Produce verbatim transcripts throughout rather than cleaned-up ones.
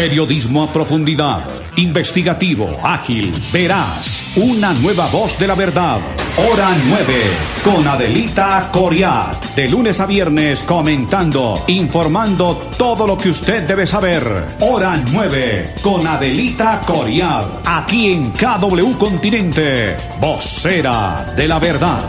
Periodismo a profundidad, investigativo, ágil, veraz. Una nueva voz de la verdad. Hora nueve, con Adelita Coriat. De lunes a viernes comentando, informando todo lo que usted debe saber. Hora nueve, con Adelita Coriat. Aquí en K W Continente, vocera de la verdad.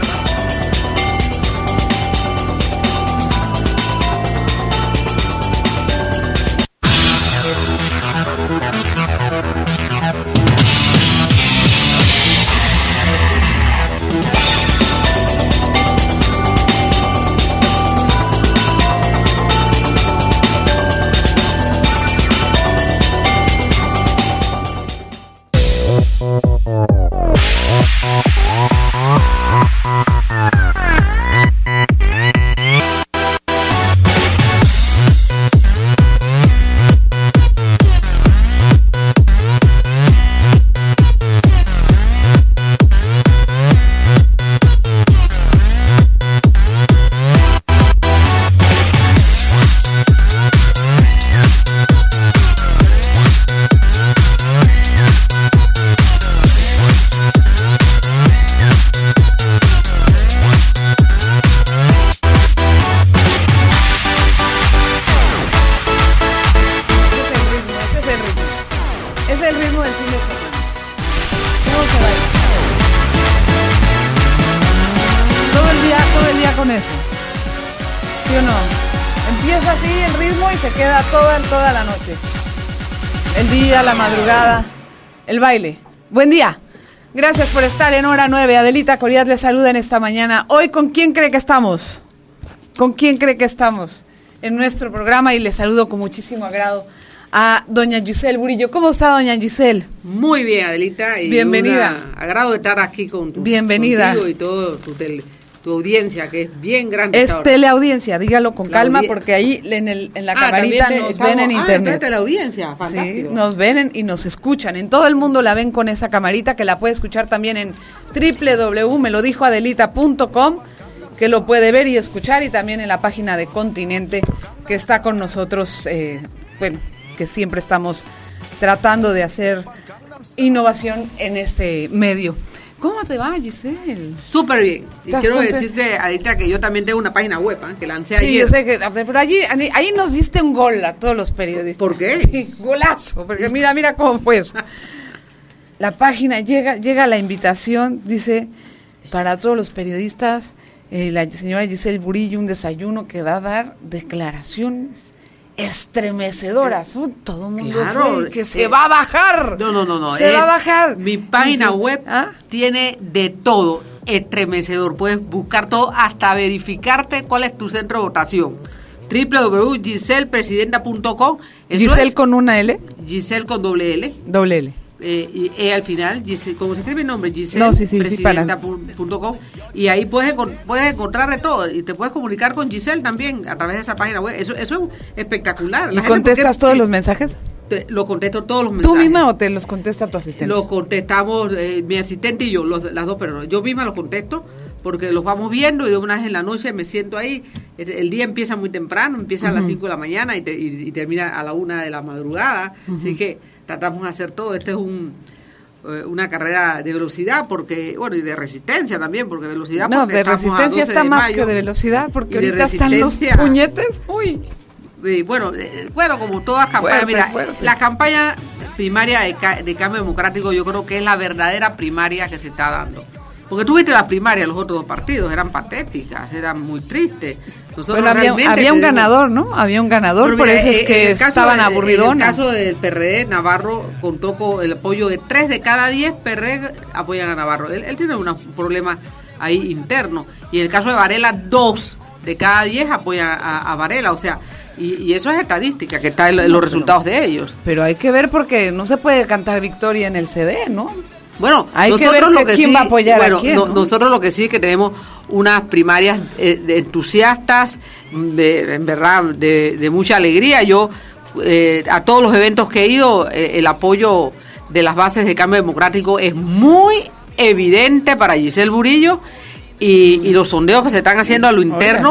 La madrugada, el baile. Buen día. Gracias por estar en Hora nueve. Adelita Coriat les saluda en esta mañana. Hoy, ¿con quién cree que estamos? ¿Con quién cree que estamos en nuestro programa? Y les saludo con muchísimo agrado a doña Giselle Burillo. ¿Cómo está, doña Giselle? Muy bien, Adelita. Y bienvenida. Agrado de estar aquí con tu, bienvenida. Contigo y todo tu tele. Tu audiencia, que es bien grande. Es teleaudiencia, dígalo con la calma, audi- porque ahí en, el, en la ah, camarita nos estamos, ven en ah, internet. Teleaudiencia, fantástico. Sí, nos ven en, y nos escuchan. En todo el mundo la ven con esa camarita, que la puede escuchar también en doble u doble u doble u punto me lo dijo adelita punto com, que lo puede ver y escuchar, y también en la página de Continente, que está con nosotros, eh, bueno, que siempre estamos tratando de hacer innovación en este medio. ¿Cómo te va, Giselle? Súper bien. Y quiero contenta? decirte, Adita, que yo también tengo una página web, ¿eh? Que lancé Sí, ayer. yo sé que, pero allí, ahí nos diste un gol a todos los periodistas. ¿Por qué? Sí, golazo, porque mira, mira cómo fue eso. La página, llega, llega la invitación, dice, para todos los periodistas, eh, la señora Giselle Burillo, un desayuno que va a dar declaraciones estremecedoras. Uh, todo el mundo Claro, fue, que eh, se va a bajar. No, no, no, no. Se es, va a bajar. Mi página web ¿Ah? tiene de todo, estremecedor. Puedes buscar todo, hasta verificarte cuál es tu centro de votación. doble u doble u doble u punto giselle presidenta punto com. Giselle es, con una L. Giselle con doble L. Doble L. Eh, y E al final, Giselle, como se escribe el nombre, Giselle No, sí, sí, sí, presidenta punto com, y ahí puedes, puedes encontrar de todo, y te puedes comunicar con Giselle también a través de esa página web. Eso, eso es espectacular. ¿Y La gente, contestas porque, todos los mensajes? Te, lo contesto todos los mensajes. ¿Tú misma o te los contesta tu asistente? Lo contestamos eh, mi asistente y yo, los, las dos personas. Yo misma los contesto porque los vamos viendo, y de una vez en la noche me siento ahí. El, el día empieza muy temprano, empieza uh-huh. a las cinco de la mañana y, te, y, y termina a la una de la madrugada. Uh-huh. Así que tratamos de hacer todo. Este es un eh, una carrera de velocidad, porque bueno, y de resistencia también, porque velocidad... No, porque de resistencia está de más mayo, que de velocidad, porque ahorita resistencia, están los puñetes. Uy. Y bueno, eh, bueno, como todas campañas, fuerte, mira, fuerte. la campaña primaria de, ca- de cambio democrático yo creo que es la verdadera primaria que se está dando. Porque tú viste las primarias de los otros dos partidos, eran patéticas, eran muy tristes. Nosotros Pero había, había un ganador, ¿no? Había un ganador, Pero por mira, eso es que estaban de, aburridonas. En el caso del P R D, Navarro contó con el apoyo de tres de cada diez P R D apoyan a Navarro. Él, él tiene un problema ahí interno. Y en el caso de Varela, dos de cada diez apoyan a, a Varela, o sea... Y, y eso es estadística, que está en, en los resultados de ellos. Pero hay que ver, porque no se puede cantar victoria en el C D, ¿no? Bueno, hay nosotros que ver lo que que quién sí, va a apoyar bueno, a quién, no, ¿no? Nosotros lo que sí es que tenemos unas primarias eh, de entusiastas, de, en verdad, de, de mucha alegría. Yo, eh, a todos los eventos que he ido, eh, el apoyo de las bases de Cambio Democrático es muy evidente para Giselle Burillo, y, y los sondeos que se están haciendo a lo interno... Oiga.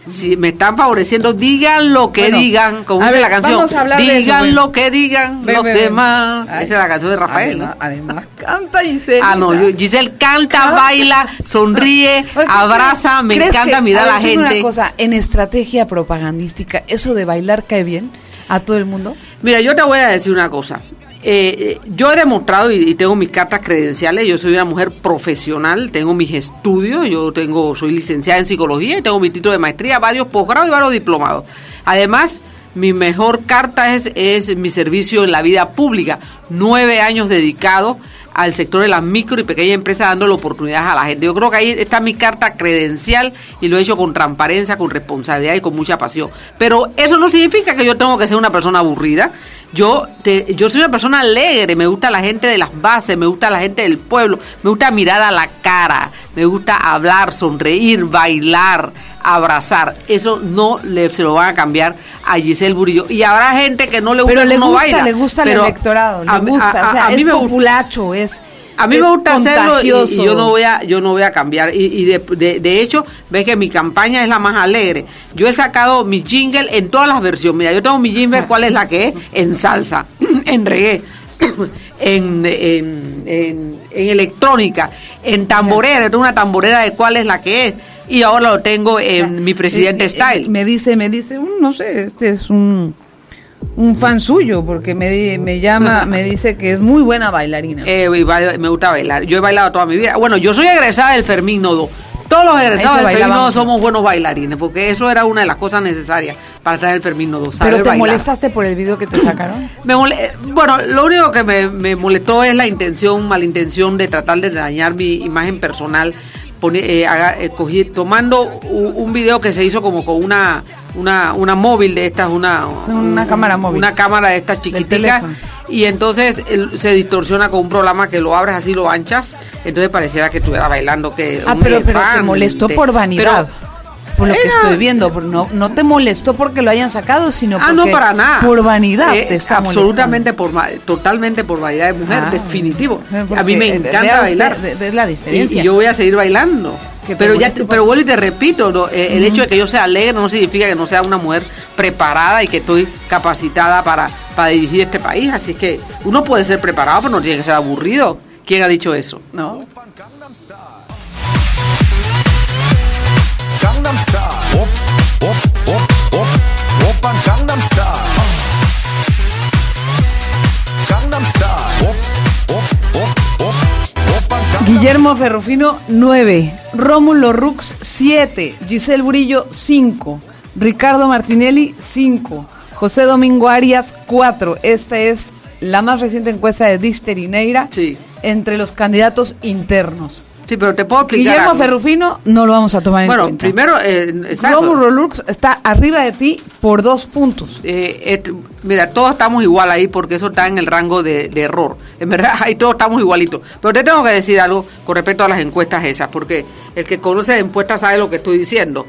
si me están favoreciendo, digan lo que Bueno, digan, como a dice ver, la canción, vamos a hablar de digan eso, bueno. lo que digan Ven, los ven, ven. demás. Ay, Esa es la canción de Rafael, Además, ¿no? además canta Giselle. Ah, no, yo- Giselle canta, baila, sonríe, Oye, abraza, me ¿crees encanta que- mirar a la ver, dime gente. Una cosa, en estrategia propagandística, ¿eso de bailar cae bien a todo el mundo? Mira, yo te voy a decir una cosa. Eh, eh, yo he demostrado y, y tengo mis cartas credenciales. Yo soy una mujer profesional, tengo mis estudios, yo tengo, soy licenciada en psicología y tengo mi título de maestría, varios posgrados y varios diplomados. Además, mi mejor carta es, es mi servicio en la vida pública. Nueve años dedicados al sector de las micro y pequeñas empresas, dándole oportunidades a la gente. Yo creo que ahí está mi carta credencial y lo he hecho con transparencia, con responsabilidad y con mucha pasión. Pero eso no significa que yo tengo que ser una persona aburrida. Yo te, yo soy una persona alegre, me gusta la gente de las bases, me gusta la gente del pueblo, me gusta mirar a la cara, me gusta hablar, sonreír, bailar, abrazar. Eso no le, se lo van a cambiar a Giselle Murillo. Y habrá gente que no le gusta, Pero le no gusta, baila. le gusta el pero electorado, le a mí- gusta, a- o sea, a mí es me gusta. populacho, es A mí es me gusta hacerlo y, contagioso. y yo no voy a yo no voy a cambiar y, y de, de, de hecho ves que mi campaña es la más alegre. Yo he sacado mi jingle en todas las versiones. Mira, yo tengo mi jingle, ¿cuál es la que es? En salsa, en reggae, en, en, en, en electrónica, en tamborera. Yo tengo una tamborera de cuál es la que es y ahora lo tengo en mi presidente Eh, eh, style. Me dice, me dice, un, no sé, este es un un fan suyo porque me di- me llama, me dice que es muy buena bailarina. Eh, y baila- me gusta bailar. Yo he bailado toda mi vida. Bueno, yo soy egresada del Fermín Nodo. Todos los egresados Eso del Fermín Nodo bailábamos. somos buenos bailarines, porque eso era una de las cosas necesarias para estar en el Fermín Nodo. saber ¿Pero te bailar. molestaste por el video que te sacaron? Me mole- bueno, lo único que me, me molestó es la intención, malintención de tratar de dañar mi imagen personal, poni- eh, haga- eh, cogí- tomando un, un video que se hizo como con una una una móvil de estas, una Una un- cámara móvil. una cámara de estas chiquiticas, teléfono. y entonces el- se distorsiona con un programa que lo abres así, lo anchas, entonces pareciera que estuviera bailando que Ah, un pero, pero te elefante. molestó por vanidad. Pero- por lo que Era- estoy viendo, por- no, no te molestó porque lo hayan sacado, sino Ah, porque no, para nada. por vanidad Eh, te está absolutamente por ma- totalmente por vanidad de mujer, Ah, definitivo. porque, A mí me eh, encanta vea usted, bailar. ve- ves la Y, diferencia. y yo voy a seguir bailando. Que te Pero ya, moleste por- pero vuelvo y te repito, ¿no? Eh, el hecho de que yo sea alegre no significa que no sea una mujer preparada y que estoy capacitada para, para dirigir este país. Así es que uno puede ser preparado, pero no tiene que ser aburrido. ¿Quién ha dicho eso? ¿No? Gangnam Style. Op, op, op, op. Oppan Gangnam Style. Gangnam Style. Op, op, op, op. Oppan Gangnam Guillermo Ferrufino, nueve. Rómulo Rux, siete. Giselle Murillo, cinco. Ricardo Martinelli, cinco. José Domingo Arias, cuatro. Esta es la más reciente encuesta de Dichter y Neira Sí. entre los candidatos internos. Sí, pero te puedo explicar. Guillermo algo. Ferrufino no lo vamos a tomar en Bueno, cuenta. primero, eh, exacto. Rómulo Rux está arriba de ti por dos puntos. Eh, et- mira, todos estamos igual ahí porque eso está en el rango de, de error. En verdad, ahí todos estamos igualitos. Pero te tengo que decir algo con respecto a las encuestas esas, porque el que conoce encuestas sabe lo que estoy diciendo.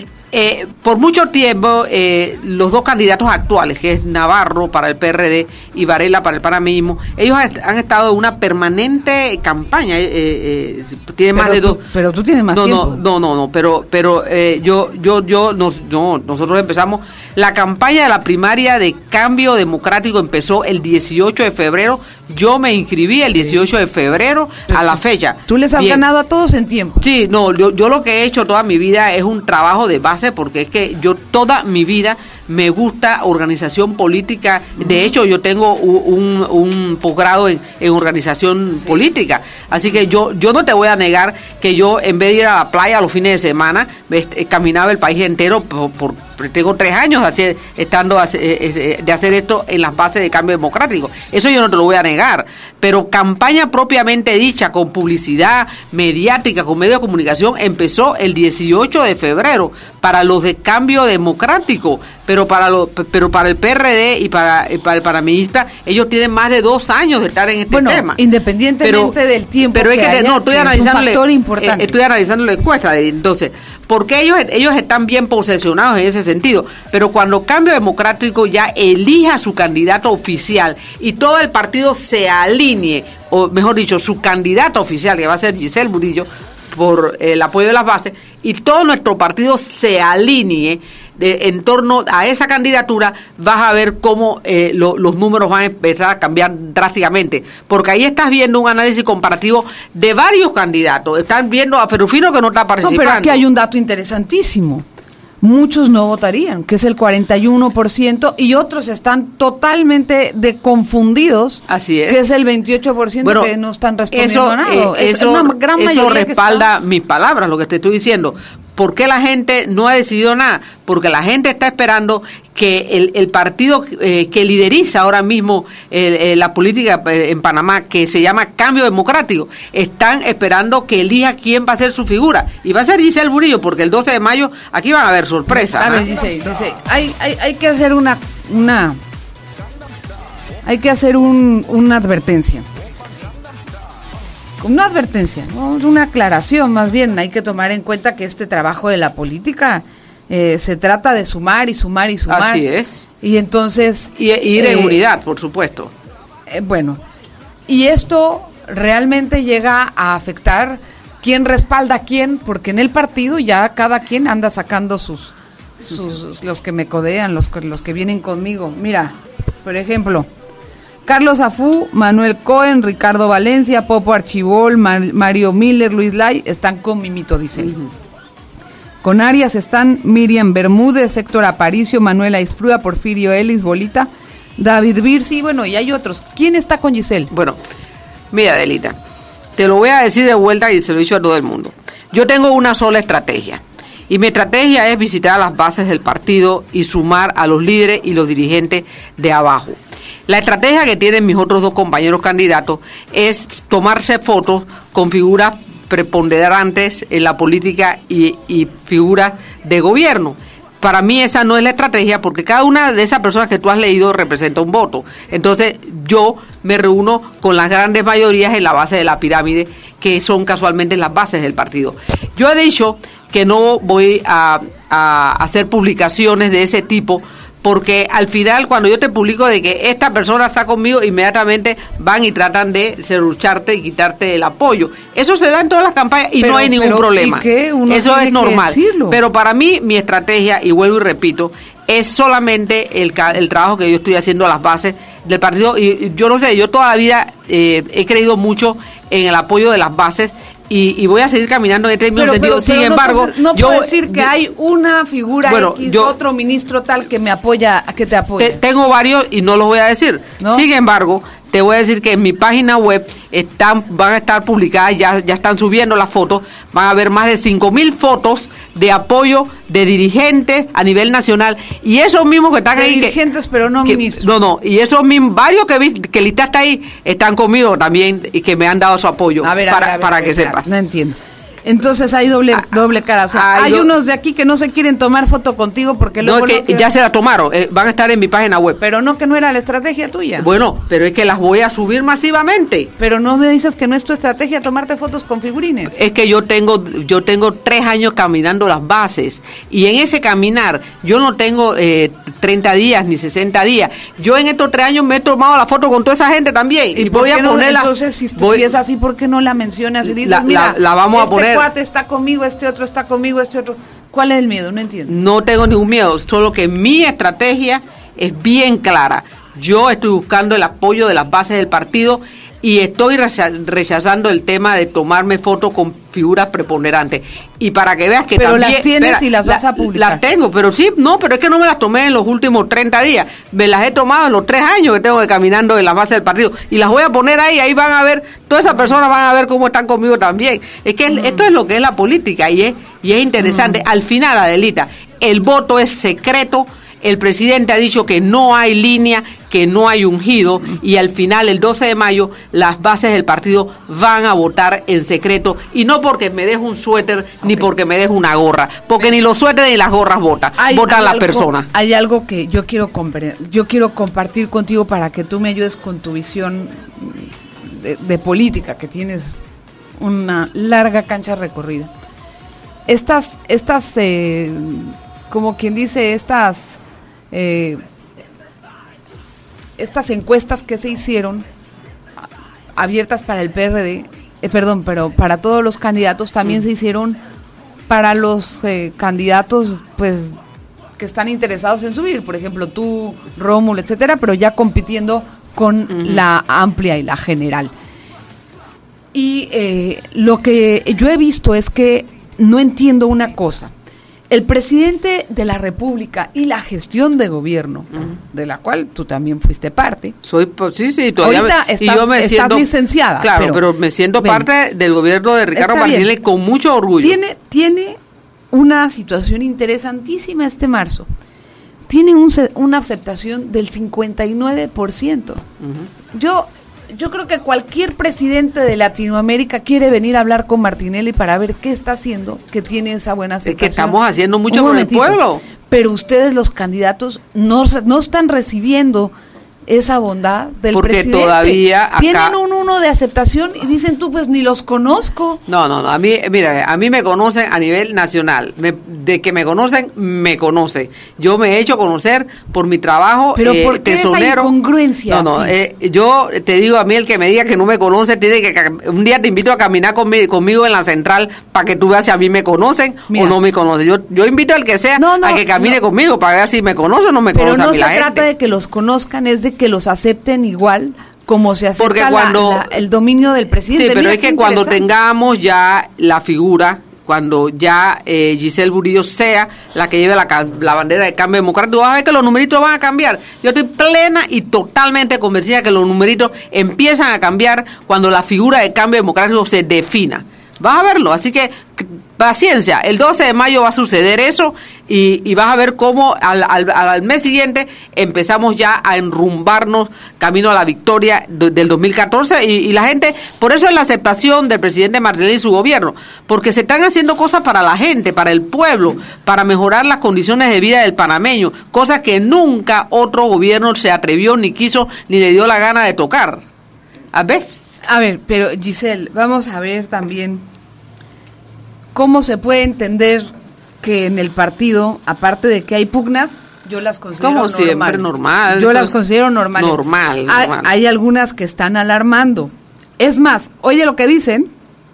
Eh, por mucho tiempo, eh, los dos candidatos actuales, que es Navarro para el P R D y Varela para el panameñismo, ellos han, han estado en una permanente campaña. Eh, eh, tienen más Pero de tú- dos. pero tú tienes más no, tiempo. No, no, no, no, pero, pero eh, yo, yo, yo, nos, no, nosotros empezamos la campaña de la primaria de Cambio Democrático empezó el dieciocho de febrero. Yo me inscribí el dieciocho de febrero a la fecha. Tú les has Bien. ganado a todos en tiempo. Sí, no, yo, yo lo que he hecho toda mi vida es un trabajo de base porque es que yo toda mi vida me gusta organización política. De hecho, yo tengo u- un, un posgrado en, en organización política. Así que yo yo no te voy a negar que yo, en vez de ir a la playa los fines de semana, me est- caminaba el país entero por... por tengo tres años así, estando hace- eh, eh, de hacer esto en las bases de Cambio Democrático. Eso yo no te lo voy a negar. Pero campaña propiamente dicha, con publicidad mediática, con medios de comunicación, empezó el dieciocho de febrero para los de Cambio Democrático. Pero para los, pero para el P R D y para, y para el panameñista, ellos tienen más de dos años de estar en este Bueno, tema. independientemente del tiempo Pero es que que, te- haya, no, estoy que es un analizando factor importante. estoy analizando la encuesta. de- Entonces, porque ellos, ellos están bien posesionados en ese sentido, pero cuando Cambio Democrático ya elija su candidato oficial y todo el partido se alinee, o mejor dicho, su candidato oficial, que va a ser Giselle Murillo, por el apoyo de las bases, y todo nuestro partido se alinee de, en torno a esa candidatura, vas a ver cómo eh, lo, los números van a empezar a cambiar drásticamente, porque ahí estás viendo un análisis comparativo de varios candidatos. Están viendo a Ferrufino, que no está participando. No, pero aquí hay un dato interesantísimo. Muchos no votarían, que es el cuarenta y uno por ciento, y otros están totalmente de confundidos, así es, que es el veintiocho por ciento, bueno, que no están respondiendo eso, a nada. Eh, es eso, una gran eso respalda está... mis palabras, lo que te estoy diciendo. ¿Por qué la gente no ha decidido nada? Porque la gente está esperando que el, el partido eh, que lideriza ahora mismo eh, eh, la política eh, en Panamá, que se llama Cambio Democrático, están esperando que elija quién va a ser su figura. Y va a ser Giselle Murillo, porque el doce de mayo aquí van a haber sorpresas. A ver, ¿no? dice, dice, hay, hay, hay que hacer una, una hay que hacer un, una advertencia. Una advertencia, ¿no? Una aclaración más bien. Hay que tomar en cuenta que este trabajo de la política eh, se trata de sumar y sumar y sumar. Así es. Y entonces... Y, y ir eh, en unidad, por supuesto. Eh, bueno, y esto realmente llega a afectar quién respalda a quién, porque en el partido ya cada quien anda sacando sus... sus los que me codean, los, los que vienen conmigo. Mira, por ejemplo... Carlos Afú, Manuel Cohen, Ricardo Valencia, Popo Archibol, Mar- Mario Miller, Luis Lai, están con Mimito, dice él. Uh-huh. Con Arias están Miriam Bermúdez, Héctor Aparicio, Manuel Aisprúa, Porfirio Ellis, Bolita, David Birsi, bueno, y hay otros. ¿Quién está con Giselle? Bueno, mira, Adelita, te lo voy a decir de vuelta y se lo he dicho a todo el mundo. Yo tengo una sola estrategia, y mi estrategia es visitar las bases del partido y sumar a los líderes y los dirigentes de abajo. La estrategia que tienen mis otros dos compañeros candidatos es tomarse fotos con figuras preponderantes en la política y, y figuras de gobierno. Para mí esa no es la estrategia, porque cada una de esas personas que tú has leído representa un voto. Entonces yo me reúno con las grandes mayorías en la base de la pirámide, que son casualmente las bases del partido. Yo he dicho que no voy a, a hacer publicaciones de ese tipo, porque al final cuando yo te publico de que esta persona está conmigo, inmediatamente van y tratan de serrucharte y quitarte el apoyo. Eso se da en todas las campañas y pero, no hay ningún pero, problema. ¿Y qué? Uno Eso es normal. Decirlo. Pero para mí mi estrategia, y vuelvo y repito, es solamente el, el trabajo que yo estoy haciendo a las bases del partido. Y yo no sé, yo toda la vida eh, he creído mucho en el apoyo de las bases. Y, y voy a seguir caminando en este mismo pero, sentido. Pero, Sin pero embargo, no, no yo puedo decir que yo, hay una figura bueno, X, yo, otro ministro tal que me apoya, que te apoya. Te, tengo varios y no los voy a decir. ¿No? Sin embargo, te voy a decir que en mi página web están, van a estar publicadas, ya, ya están subiendo las fotos, van a haber más de cinco mil fotos de apoyo de dirigentes a nivel nacional, y esos mismos que están de ahí dirigentes que, pero no que, ministros. No, no, y esos mismos, varios que vi, que listaste ahí, están conmigo también y que me han dado su apoyo, a ver, para, a ver, para a ver, que a ver, sepas. No entiendo. Entonces hay doble ah, doble cara, o sea, hay, hay unos de aquí que no se quieren tomar foto contigo porque luego no, es que quieren... ya se la tomaron, eh, van a estar en mi página web. Pero no, que no era la estrategia tuya. Bueno, pero es que las voy a subir masivamente. Pero no me dices que no es tu estrategia tomarte fotos con figurines. Es que yo tengo yo tengo tres años caminando las bases, y en ese caminar yo no tengo eh, treinta días ni sesenta días. Yo en estos tres años me he tomado la foto con toda esa gente también. Y, y voy a no, ponerla. Entonces, si, voy, si es así, ¿por qué no la mencionas? Y dices, la, mira, la, la vamos este a poner. cuate está conmigo, este otro está conmigo, este otro. ¿Cuál es el miedo? No entiendo. No tengo ningún miedo, solo que mi estrategia es bien clara. Yo estoy buscando el apoyo de las bases del partido y estoy rechazando el tema de tomarme fotos con figuras preponderantes. Y para que veas que pero también... Pero las tienes espera, y las vas la, a publicar. Las tengo, pero sí, no, pero es que no me las tomé en los últimos treinta días. Me las he tomado en los tres años que tengo de caminando en las bases del partido. Y las voy a poner ahí, ahí van a ver, todas esas personas van a ver cómo están conmigo también. Es que mm. esto es lo que es la política y es, y es interesante. Mm. Al final, Adelita, el voto es secreto. El presidente ha dicho que no hay línea, que no hay ungido, y al final, el doce de mayo, las bases del partido van a votar en secreto, y no porque me deje un suéter, okay, ni porque me deje una gorra, porque ni los suéteres ni las gorras votan, hay, votan hay las algo, personas. Hay algo que yo quiero yo quiero compartir contigo para que tú me ayudes con tu visión de, de política, que tienes una larga cancha recorrida. Estas, estas, eh, como quien dice, estas... Eh, estas encuestas que se hicieron abiertas para el P R D, eh, perdón, pero para todos los candidatos también mm. se hicieron para los eh, candidatos, pues, que están interesados en subir, por ejemplo, tú, Rómulo, etcétera, pero ya compitiendo con uh-huh. la amplia y la general. Y eh, lo que yo he visto es que no entiendo una cosa. El presidente de la República y la gestión de gobierno, uh-huh. de la cual tú también fuiste parte. Soy, pues, sí, sí, todavía. Ahorita me, estás, y yo me estás siento, licenciada. Claro, pero, pero me siento ven, parte del gobierno de Ricardo Martinelli con mucho orgullo. Tiene, tiene una situación interesantísima este marzo. Tiene un, una aceptación del cincuenta y nueve por ciento. Uh-huh. Yo... Yo creo que cualquier presidente de Latinoamérica quiere venir a hablar con Martinelli para ver qué está haciendo, que tiene esa buena aceptación. Es que estamos haciendo mucho por el pueblo. Pero ustedes, los candidatos, no, no están recibiendo esa bondad del porque presidente. Todavía acá tienen un uno de aceptación y dicen tú, pues ni los conozco. No, no, no, a mí, mira, a mí me conocen a nivel nacional, me, de que me conocen, me conoce. Yo me he hecho conocer por mi trabajo. Pero eh, ¿por qué tesonero. esa incongruencia? No, no, sí. eh, yo te digo, a mí el que me diga que no me conoce, tiene que, un día te invito a caminar conmigo, conmigo en la central para que tú veas si a mí me conocen mira, o no me conocen. Yo, yo invito al que sea no, no, a que camine no. conmigo para ver si me conoce o no me pero conoce no a mí se la gente. trata de que los conozcan, es de que los acepten igual como se acepta Porque cuando, la, la, el dominio del presidente. Sí, pero Mira es que cuando tengamos ya la figura, cuando ya eh, Giselle Burillo sea la que lleve la, la bandera de cambio democrático, vas a ver que los numeritos van a cambiar. Yo estoy plena y totalmente convencida que los numeritos empiezan a cambiar cuando la figura de cambio democrático se defina. Vas a verlo, así que paciencia, el doce de mayo va a suceder eso y, y vas a ver cómo al, al, al mes siguiente empezamos ya a enrumbarnos camino a la victoria de, del dos mil catorce y, y la gente, por eso es la aceptación del presidente Martinelli y su gobierno, porque se están haciendo cosas para la gente, para el pueblo, para mejorar las condiciones de vida del panameño, cosas que nunca otro gobierno se atrevió, ni quiso, ni le dio la gana de tocar. ¿A ves? A ver, pero Giselle, vamos a ver también cómo se puede entender que en el partido, aparte de que hay pugnas, yo las considero Como normal. siempre, normal. Yo las considero normales. Normal, hay, normal. Hay algunas que están alarmando. Es más, oye lo que dicen,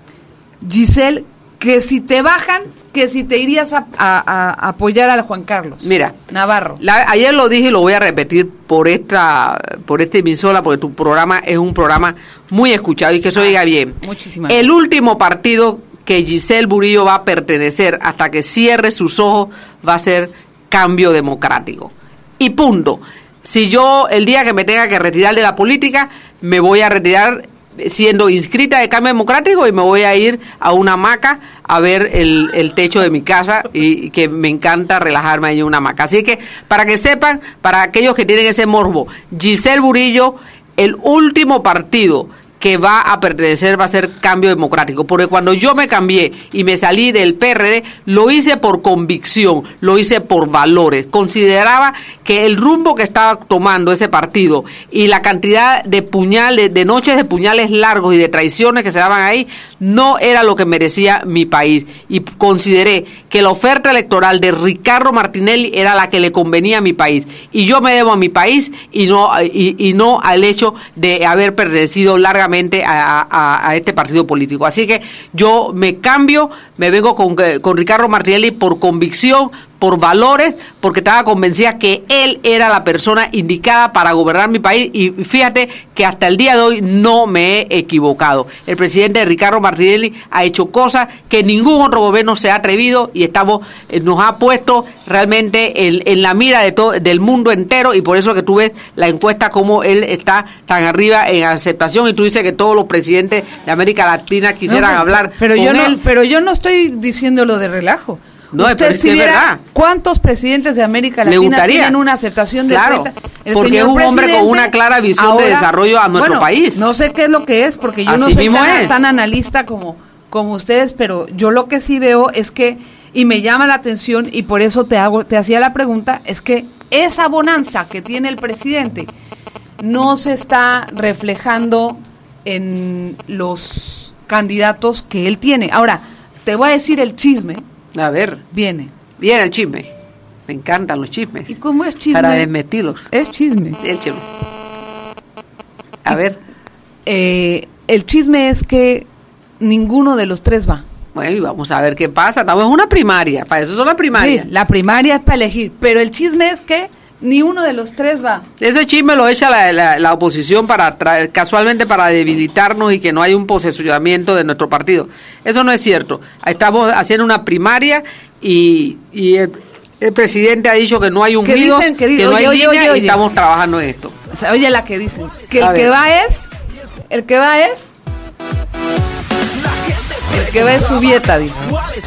Giselle, que si te bajan, que si te irías a, a, a apoyar al Juan Carlos. Mira, Navarro. La, ayer lo dije y lo voy a repetir por esta por esta emisora, porque tu programa es un programa muy escuchado y que se oiga ah, bien. Muchísimas El último partido que Giselle Burillo va a pertenecer hasta que cierre sus ojos va a ser Cambio Democrático. Y punto. Si yo el día que me tenga que retirar de la política, me voy a retirar siendo inscrita de Cambio Democrático y me voy a ir a una hamaca a ver el, el techo de mi casa y, y que me encanta relajarme ahí en una hamaca. Así que para que sepan, para aquellos que tienen ese morbo, Giselle Burillo, el último partido que va a pertenecer va a ser Cambio Democrático, porque cuando yo me cambié y me salí del P R D, lo hice por convicción, lo hice por valores, consideraba que el rumbo que estaba tomando ese partido y la cantidad de puñales, de noches de puñales largos y de traiciones que se daban ahí, no era lo que merecía mi país, y consideré que la oferta electoral de Ricardo Martinelli era la que le convenía a mi país, y yo me debo a mi país y no, y, y no al hecho de haber pertenecido largamente A, a, a este partido político. Así que yo me cambio, me vengo con, con Ricardo Martinelli por convicción, por valores, porque estaba convencida que él era la persona indicada para gobernar mi país, y fíjate que hasta el día de hoy no me he equivocado. El presidente Ricardo Martinelli ha hecho cosas que ningún otro gobierno se ha atrevido, y estamos nos ha puesto realmente en, en la mira de todo, del mundo entero, y por eso que tú ves la encuesta como él está tan arriba en aceptación, y tú dices que todos los presidentes de América Latina quisieran no, hablar pero con yo él. No, pero yo no estoy diciéndolo de relajo. No, Usted pero si es viera verdad. ¿Cuántos presidentes de América Latina tienen una aceptación de claro, treinta? El porque es un hombre con una clara visión ahora, de desarrollo a nuestro bueno, país. No sé qué es lo que es, porque yo Así no soy mismo tan, es. tan analista como, como ustedes, pero yo lo que sí veo es que, y me llama la atención, y por eso te hago, te hacía la pregunta, es que esa bonanza que tiene el presidente no se está reflejando en los candidatos que él tiene. Ahora, te voy a decir el chisme. A ver. Viene. Viene el chisme. Me encantan los chismes. ¿Y cómo es chisme? Para desmentirlos. Es chisme. El chisme. A ver. Eh, el chisme es que ninguno de los tres va. Bueno, y vamos a ver qué pasa. Estamos en una primaria, para eso son las primarias. Sí, la primaria es para elegir, pero el chisme es que ni uno de los tres va. Ese chisme lo echa la, la, la oposición para tra- casualmente para debilitarnos y que no haya un posesionamiento de nuestro partido. Eso no es cierto. Estamos haciendo una primaria y, y el, el presidente ha dicho que no hay ungidos, dicen? ¿Qué dicen? que no Oye, hay oye, línea oye, y oye. estamos trabajando en esto. O sea, oye la que dicen, que A el que ver. va es, el que va es, el que va es su dieta, dicen.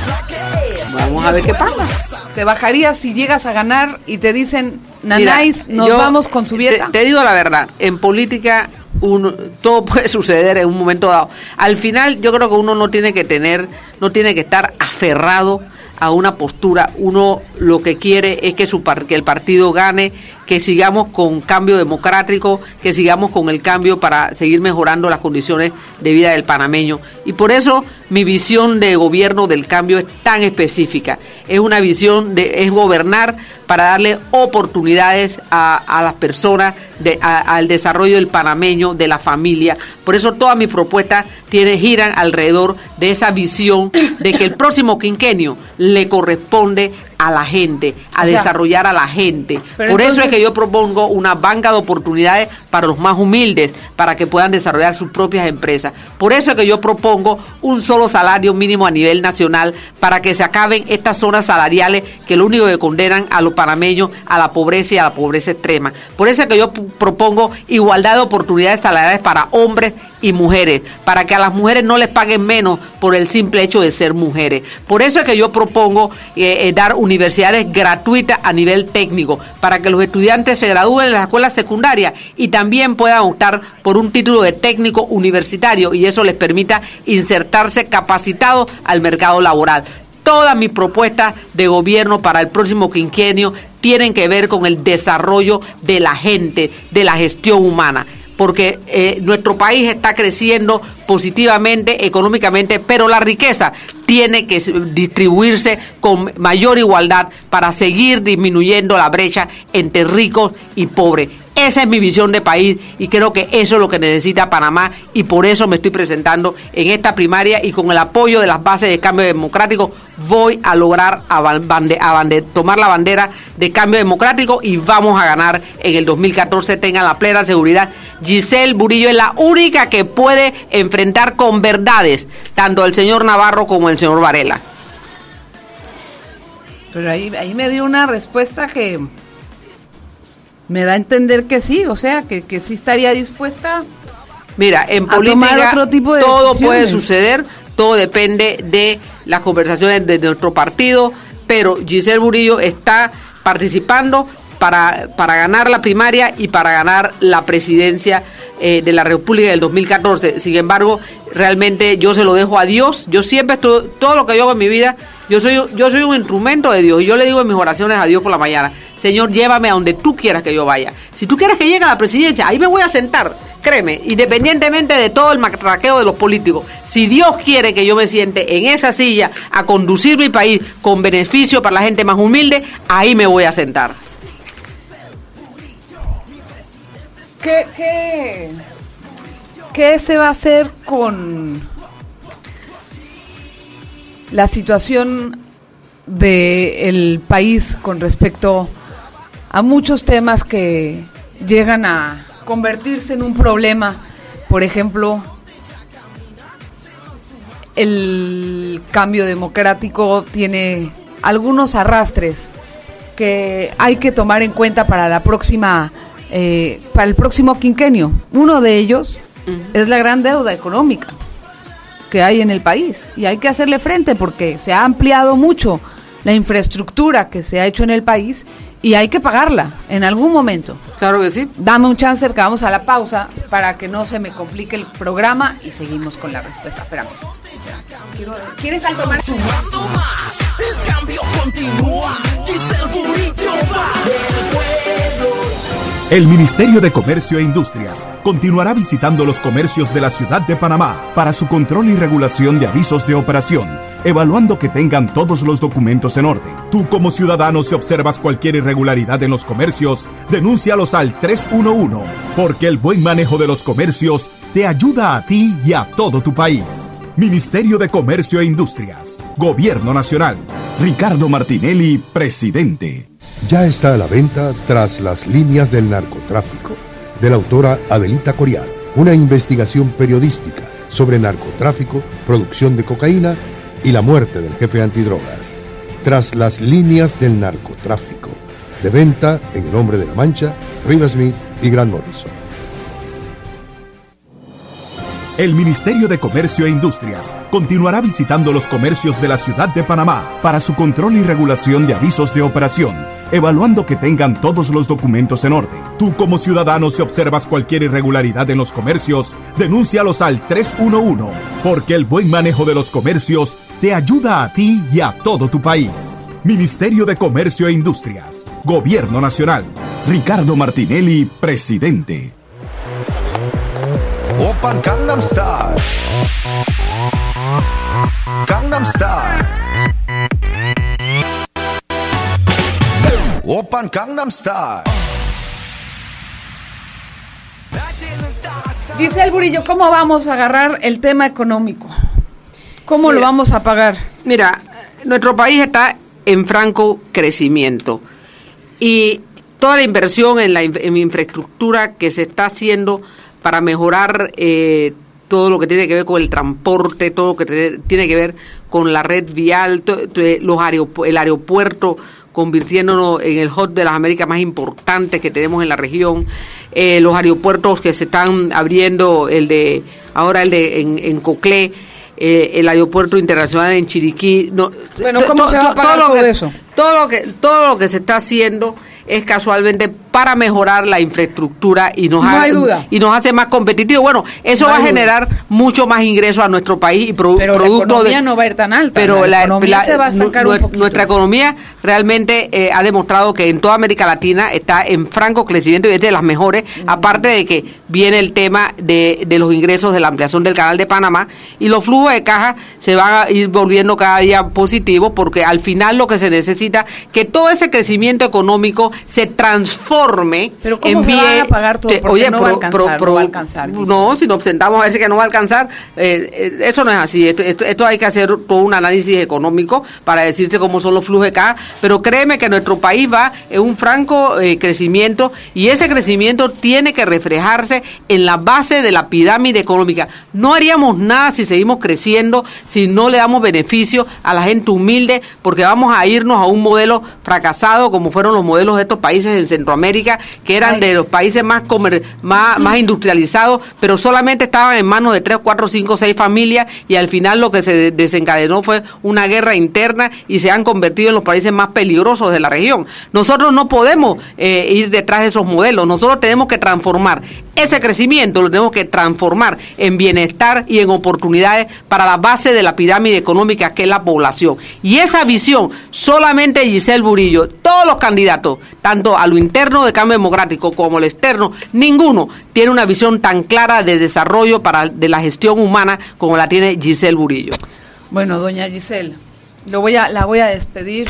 Vamos a ver qué pasa. Te bajarías si llegas a ganar y te dicen, Mira, Nanáis, nos yo vamos con su dieta. Te, te digo la verdad, en política uno, todo puede suceder en un momento dado. Al final yo creo que uno no tiene que tener, no tiene que estar aferrado a una postura. Uno lo que quiere es que, su par, que el partido gane, que sigamos con cambio democrático, que sigamos con el cambio para seguir mejorando las condiciones de vida del panameño. Y por eso mi visión de gobierno del cambio es tan específica. Es una visión de es gobernar para darle oportunidades a, a las personas, de, a, al desarrollo del panameño, de la familia. Por eso todas mis propuestas tienen, giran alrededor de esa visión de que el próximo quinquenio le corresponde a la gente, a O sea, desarrollar a la gente. Por entonces, eso es que yo propongo una banca de oportunidades para los más humildes, para que puedan desarrollar sus propias empresas. Por eso es que yo propongo un solo salario mínimo a nivel nacional, para que se acaben estas zonas salariales que lo único que condenan a los panameños a la pobreza y a la pobreza extrema. Por eso es que yo p- propongo igualdad de oportunidades salariales para hombres y mujeres, para que a las mujeres no les paguen menos por el simple hecho de ser mujeres. Por eso es que yo propongo eh, eh, dar universidades gratuitas a nivel técnico, para que los estudiantes se gradúen en las escuelas secundarias y también puedan optar por un título de técnico universitario, y eso les permita insertarse capacitados al mercado laboral. Todas mis propuestas de gobierno para el próximo quinquenio tienen que ver con el desarrollo de la gente, de la gestión humana, porque eh, nuestro país está creciendo positivamente, económicamente, pero la riqueza tiene que distribuirse con mayor igualdad para seguir disminuyendo la brecha entre ricos y pobres. Esa es mi visión de país y creo que eso es lo que necesita Panamá, y por eso me estoy presentando en esta primaria, y con el apoyo de las bases de cambio democrático voy a lograr a bande, a bande, tomar la bandera de cambio democrático, y vamos a ganar en el dos mil catorce, tengan la plena seguridad. Giselle Murillo es la única que puede enfrentar con verdades tanto al señor Navarro como al señor Varela. Pero ahí, ahí me dio una respuesta que me da a entender que sí, o sea, que, que sí estaría dispuesta. Mira, en a tomar política otro tipo de todo decisiones. puede suceder, todo depende de las conversaciones de nuestro partido, pero Giselle Murillo está participando para, para ganar la primaria y para ganar la presidencia eh, de la República del dos mil catorce. Sin embargo, realmente yo se lo dejo a Dios. Yo siempre estoy, todo lo que yo hago en mi vida, yo soy, yo soy un instrumento de Dios, y yo le digo en mis oraciones a Dios por la mañana: Señor, llévame a donde tú quieras que yo vaya. Si tú quieres que llegue a la presidencia, ahí me voy a sentar, créeme, independientemente de todo el matraqueo de los políticos. Si Dios quiere que yo me siente en esa silla a conducir mi país con beneficio para la gente más humilde, ahí me voy a sentar. ¿Qué, qué, qué se va a hacer con la situación del país con respecto a muchos temas que llegan a convertirse en un problema? Por ejemplo, el cambio democrático tiene algunos arrastres que hay que tomar en cuenta para la próxima eh, para el próximo quinquenio. Uno de ellos uh-huh. es la gran deuda económica que hay en el país, y hay que hacerle frente porque se ha ampliado mucho la infraestructura que se ha hecho en el país y hay que pagarla en algún momento. Claro que sí. Dame un chance, que vamos a la pausa para que no se me complique el programa y seguimos con la respuesta. Espérame. Quiero, ¿Quieres algo más? Sumando más, el cambio continúa. Giselle Murillo va del pueblo. El Ministerio de Comercio e Industrias continuará visitando los comercios de la ciudad de Panamá para su control y regulación de avisos de operación, evaluando que tengan todos los documentos en orden. Tú, como ciudadano, si observas cualquier irregularidad en los comercios, denúncialos al tres uno uno, porque el buen manejo de los comercios te ayuda a ti y a todo tu país. Ministerio de Comercio e Industrias. Gobierno Nacional. Ricardo Martinelli, presidente. Ya está a la venta Tras las líneas del narcotráfico, de la autora Adelita Coriat. Una investigación periodística sobre narcotráfico, producción de cocaína y la muerte del jefe antidrogas. Tras las líneas del narcotráfico. De venta en El Hombre de la Mancha, Riversmith y Grant Morrison. El Ministerio de Comercio e Industrias continuará visitando los comercios de la ciudad de Panamá para su control y regulación de avisos de operación, evaluando que tengan todos los documentos en orden. Tú como ciudadano, si observas cualquier irregularidad en los comercios, denúncialos al tres uno uno, porque el buen manejo de los comercios te ayuda a ti y a todo tu país. Ministerio de Comercio e Industrias. Gobierno Nacional. Ricardo Martinelli, presidente. Oppan Gangnam Style. Gangnam Style. Oppan Gangnam Style. Giselle Burillo, ¿cómo vamos a agarrar el tema económico? ¿Cómo Mira, lo vamos a pagar? Mira, nuestro país está en franco crecimiento y toda la inversión en la en infraestructura que se está haciendo para mejorar eh, todo lo que tiene que ver con el transporte, todo lo que te, tiene que ver con la red vial, to, to, los aeropu- el aeropuerto, convirtiéndonos en el hub de las Américas más importantes que tenemos en la región, eh, los aeropuertos que se están abriendo, el de ahora el de en, en Coclé, eh, el aeropuerto internacional en Chiriquí. No, bueno, ¿cómo to, se va a pagar todo, todo que, eso? Todo lo que todo lo que se está haciendo es casualmente para mejorar la infraestructura y nos, no ha, hay duda. y nos hace más competitivos. Bueno, eso no va a duda. generar mucho más ingresos a nuestro país y pro, pero producto la economía de, no va a ir tan alta. Pero la, la economía la, se va a estancar nu, un poquito. Nuestra economía realmente eh, ha demostrado que en toda América Latina está en franco crecimiento y es de las mejores, mm. aparte de que viene el tema de, de los ingresos de la ampliación del Canal de Panamá y los flujos de caja se van a ir volviendo cada día positivos porque al final lo que se necesita que todo ese crecimiento económico se transforme. Pero ¿cómo se van a pagar todo? Porque oye, no, pro, va a alcanzar, pro, pro, no va a alcanzar. No, si nos sentamos a veces que no va a alcanzar, eh, eh, eso no es así. Esto, esto, esto hay que hacer todo un análisis económico para decirte cómo son los flujos de caja, pero créeme que nuestro país va en un franco eh, crecimiento y ese crecimiento tiene que reflejarse en la base de la pirámide económica. No haríamos nada si seguimos creciendo, si no le damos beneficio a la gente humilde, porque vamos a irnos a un modelo fracasado como fueron los modelos de estos países en Centroamérica, que eran Ay. de los países más, comer, más, más industrializados, pero solamente estaban en manos de tres, cuatro, cinco, seis familias y al final lo que se desencadenó fue una guerra interna y se han convertido en los países más peligrosos de la región. Nosotros no podemos eh, ir detrás de esos modelos, nosotros tenemos que transformar ese crecimiento, lo tenemos que transformar en bienestar y en oportunidades para la base de la pirámide económica que es la población. Y esa visión solamente Giselle Burillo, todos los candidatos, tanto a lo interno de Cambio Democrático como a lo externo, ninguno tiene una visión tan clara de desarrollo para de la gestión humana como la tiene Giselle Burillo. Bueno, doña Giselle, lo voy a, la voy a despedir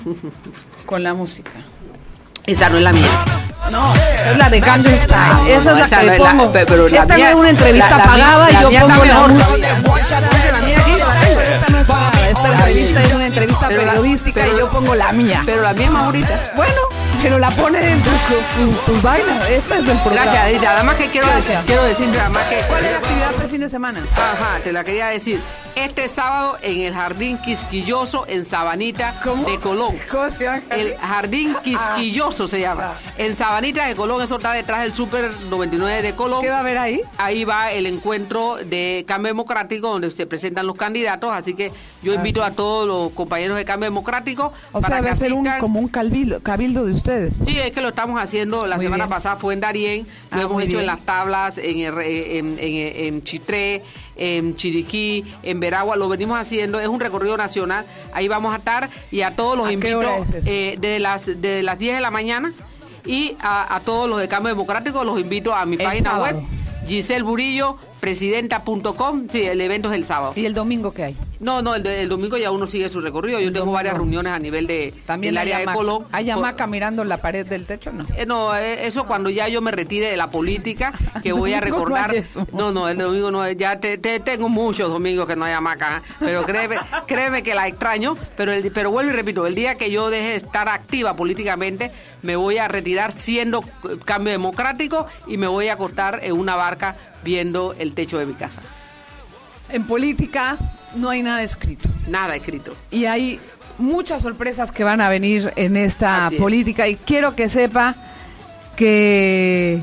con la música. Esa no es la mía. No, esa es la de Gangnam Style. No, esa no, es la esa que no le es la- pongo. pe- pero la Esta mía- no es una entrevista la- la pagada mía- y yo la mía pongo está la mejor. música. La mía aquí la tengo. Esta no es pagada. Esta entrevista es una entrevista Pero la- periodística pero- y yo pongo la mía. Pero la mía es más bonita. Bueno, pero la pone dentro de tus tu, tu vainas. Esta es del programa. Gracias, Adita. Además que quiero decir, Gracias. quiero decir además que ¿Cuál es la actividad para el fin de semana? Ajá, te la quería decir. Este sábado en el Jardín Quisquilloso en Sabanita ¿Cómo? de Colón. ¿Cómo se llama? El Jardín Quisquilloso se llama. En Sabanita de Colón, eso está detrás del Super noventa y nueve de Colón. ¿Qué va a haber ahí? Ahí va el encuentro de Cambio Democrático donde se presentan los candidatos, así que yo invito a todos los compañeros de Cambio Democrático O para sea, que va a ser un, asistan. como un cabildo, cabildo de ustedes. Sí, es que lo estamos haciendo. La Muy semana bien. pasada fue en Darién, lo Ah, hemos muy hecho en bien. las tablas, en, el- en, en, en Chitré, en Chiriquí, en Veragua, lo venimos haciendo. Es un recorrido nacional. Ahí vamos a estar y a todos los ¿A qué invito hora es eso? eh, desde las desde las diez de la mañana y a, a todos los de Cambio Democrático los invito a mi El página sábado. web Giselle Burillo, presidenta punto com. Sí, el evento es el sábado. ¿Y el domingo qué hay? No, no, el, el domingo ya uno sigue su recorrido. Yo El tengo domingo. varias reuniones a nivel de También del hay área de hamaca. Colón. ¿Hay Por- hamaca mirando la pared del techo, no? Eh, no, eh, eso cuando ya yo me retire de la política, que voy a Domingo no recordar. hay eso. No, no, el domingo no, ya te, te- tengo muchos domingos que no hay hamaca, ¿eh? Pero créeme, créeme que la extraño, pero el, pero vuelvo y repito, el día que yo deje de estar activa políticamente, me voy a retirar siendo eh, Cambio Democrático y me voy a acostar en una barca viendo el techo de mi casa. En política no hay nada escrito. Nada escrito. Y hay muchas sorpresas que van a venir en esta Así es. política y quiero que sepa que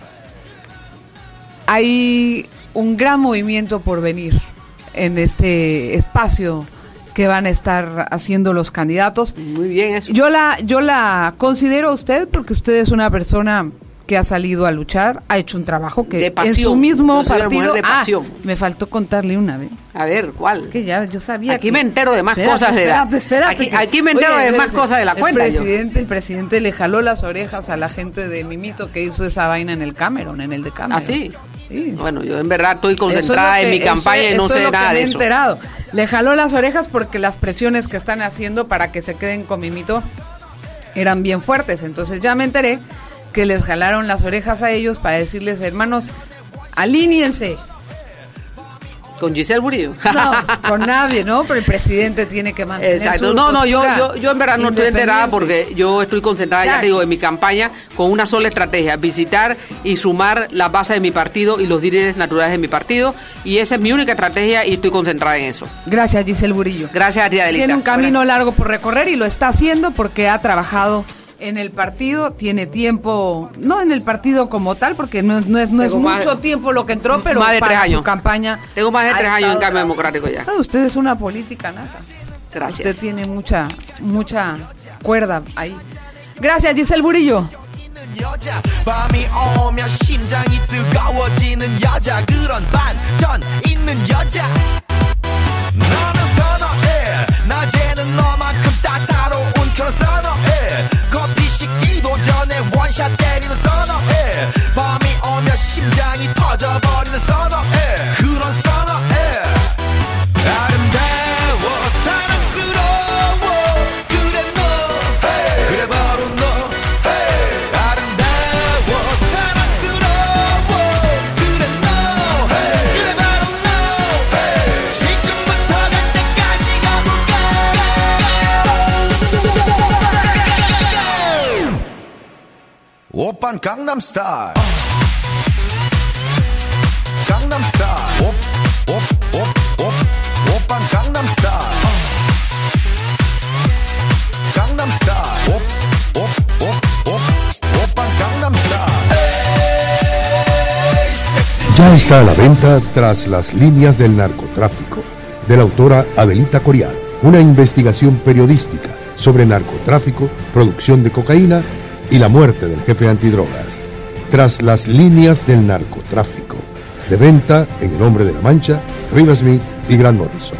hay un gran movimiento por venir en este espacio que van a estar haciendo los candidatos. Muy bien eso. Yo la yo la considero a usted porque usted es una persona que ha salido a luchar, ha hecho un trabajo que De en pasión. su mismo Yo soy una mujer partido. de Ah, pasión. me faltó contarle una vez. A ver, ¿cuál? Que ya yo sabía Aquí que- me entero de más Espérate, cosas de la- espérate, espérate, aquí- que- aquí me entero de más el- cosas de la el cuenta, yo. Presidente, el presidente le jaló las orejas a la gente de Mimito que hizo esa vaina en el Cameron, en el de Cameron. ¿Ah, sí? Sí. Bueno, yo en verdad estoy Eso es concentrada lo en que- mi eso- campaña y no eso es sé lo que nada me de he eso. enterado. Le jaló las orejas porque las presiones que están haciendo para que se queden con Mimito eran bien fuertes. Entonces ya me enteré que les jalaron las orejas a ellos para decirles, hermanos, alíñense. Con Giselle Murillo. No, con nadie, ¿no? Pero el presidente tiene que mantener Exacto. su No, no, yo, postura yo, yo en verdad no estoy enterada independiente. porque yo estoy concentrada, ya Claro. te digo, en mi campaña con una sola estrategia, visitar y sumar las bases de mi partido y los líderes naturales de mi partido, y esa es mi única estrategia y estoy concentrada en eso. Gracias, Giselle Burillo. Gracias a ti, Adelita. Tiene un camino Buenas- largo por recorrer y lo está haciendo porque ha trabajado en el partido, tiene tiempo, no en el partido como tal, porque no, no es, no es Tengo más- mucho tiempo lo que entró, pero más de para tres años. su campaña. Tengo más de ha tres años en estado Cambio trabajando. Democrático ya. Ah, usted es una política nata. Gracias. Usted tiene mucha, mucha cuerda ahí. Gracias, Giselle Burillo. 여자 밤이 오면 심장이 뜨거워지는 여자 그런 반전 있는 여자 너는 선어해 낮에는 너만큼 따사로운 그런 선어해 커피 식기도 전에 원샷 때리는 선어해 밤이 오면 심장이 터져버리는 선어해 그런 선어해 아름다워 사랑스러워 그래 너 그래 바로 너 아름다워 사랑스러워 그래 너 그래 바로 너 지금부터 갈 때까지 가볼까 오빤 강남스타일 강남스타일 옵옵옵옵 오빤 강남스타일 강남스타일 옵옵옵옵 오빤 강남스타일 Ya está a la venta Tras las líneas del narcotráfico, de la autora Adelita Coriat, una investigación periodística sobre narcotráfico, producción de cocaína y la muerte del jefe antidrogas. Tras las líneas del narcotráfico, de venta en El Hombre de la Mancha, Riversmith y Grant Morrison.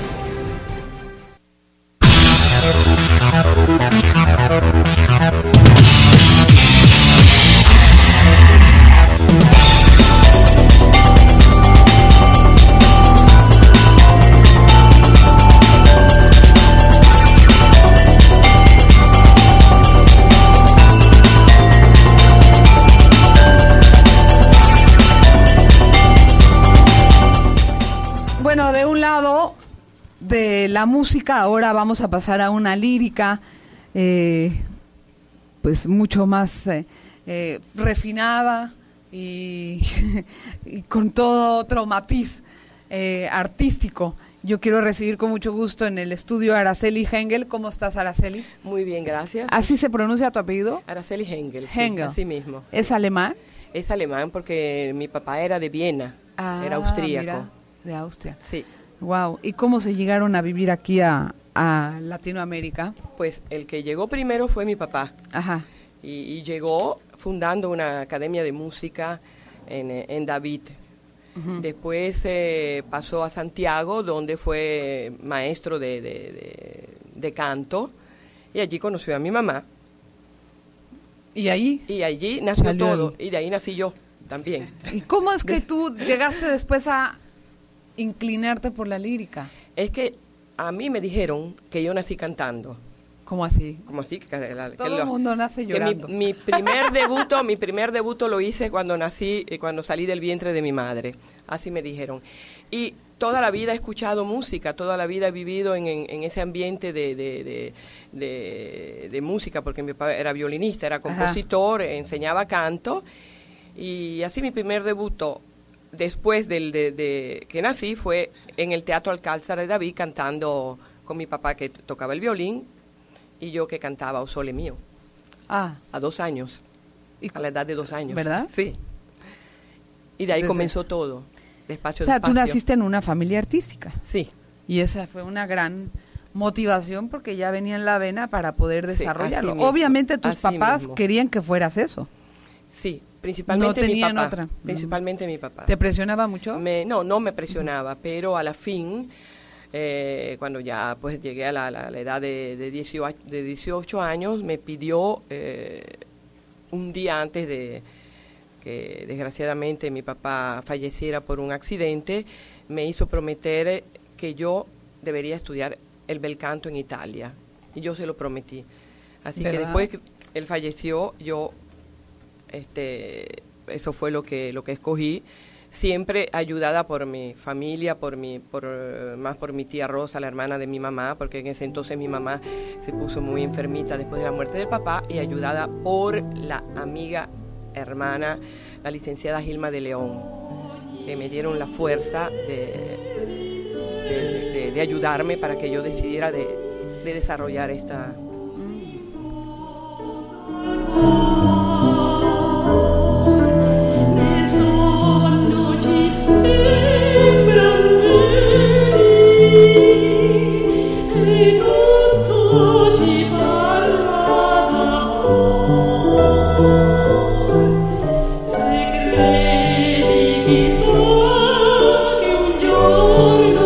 Bueno, de un lado de la música, ahora vamos a pasar a una lírica, eh, pues mucho más eh, eh, refinada y, y con todo otro matiz eh, artístico. Yo quiero recibir con mucho gusto en el estudio a Araceli Hengel. ¿Cómo estás, Araceli? Muy bien, gracias. ¿Así se pronuncia tu apellido? Araceli Hengel. sí, Hengel. así mismo. ¿Es alemán? Es alemán porque mi papá era de Viena, Ah, era austríaco. mira, de Austria. Sí, Wow. ¿Y cómo se llegaron a vivir aquí a, a Latinoamérica? pues el que llegó primero fue mi papá Ajá. y, y llegó fundando una academia de música en, eh, en David. Después eh, pasó a Santiago, donde fue maestro de, de, de- de canto, y allí conoció a mi mamá. ¿Y ahí? Y allí nació Salió todo, ahí. y de ahí nací yo también. ¿Y cómo es que tú llegaste después a inclinarte por la lírica? Es que a mí me dijeron que yo nací cantando. ¿Cómo así? Como así, que la- que Todo lo- el mundo nace que llorando. mi, mi primer debuto, mi primer debuto lo hice cuando nací, eh, cuando salí del vientre de mi madre. Así me dijeron. Y toda la vida he escuchado música, toda la vida he vivido en, en- en ese ambiente de, de, de, de- de música, porque mi papá era violinista, era compositor, enseñaba canto. Y así mi primer debuto, después del, de, de que nací, fue en el Teatro Alcázar de David, cantando con mi papá que tocaba el violín y yo que cantaba O Sole Mío, Ah, a dos años, y- a la edad de dos años. ¿Verdad? Sí. Y de ahí Desde- comenzó todo, despacio, o sea, tú despacio. naciste en una familia artística. Sí, Y esa fue una gran motivación porque ya venía en la vena para poder Sí, desarrollarlo. así mismo, Obviamente tus así papás mismo. querían que fueras eso. sí, principalmente No mi tenían papá. otra. Principalmente mi papá. ¿Te presionaba mucho? Me- no, no me presionaba, pero a la fin, eh, cuando ya pues llegué a la, la- la edad de, de, dieciocho, de dieciocho años, me pidió eh, un día antes de que desgraciadamente mi papá falleciera por un accidente, me hizo prometer que yo debería estudiar el bel canto en Italia, y yo se lo prometí. Así que ¿Verdad? después que él falleció, yo este eso fue lo que lo que escogí, siempre ayudada por mi familia, por mi por eh, más por mi tía Rosa, la hermana de mi mamá, porque en ese entonces mi mamá se puso muy enfermita después de la muerte del papá, y ayudada por la amiga hermana, la licenciada Gilma de León, que me dieron la fuerza de de, de- de ayudarme para que yo decidiera de, de desarrollar esta. Nel sonno ci sembran veri e tutto ci parla d'amor. Se credi chissà che un giorno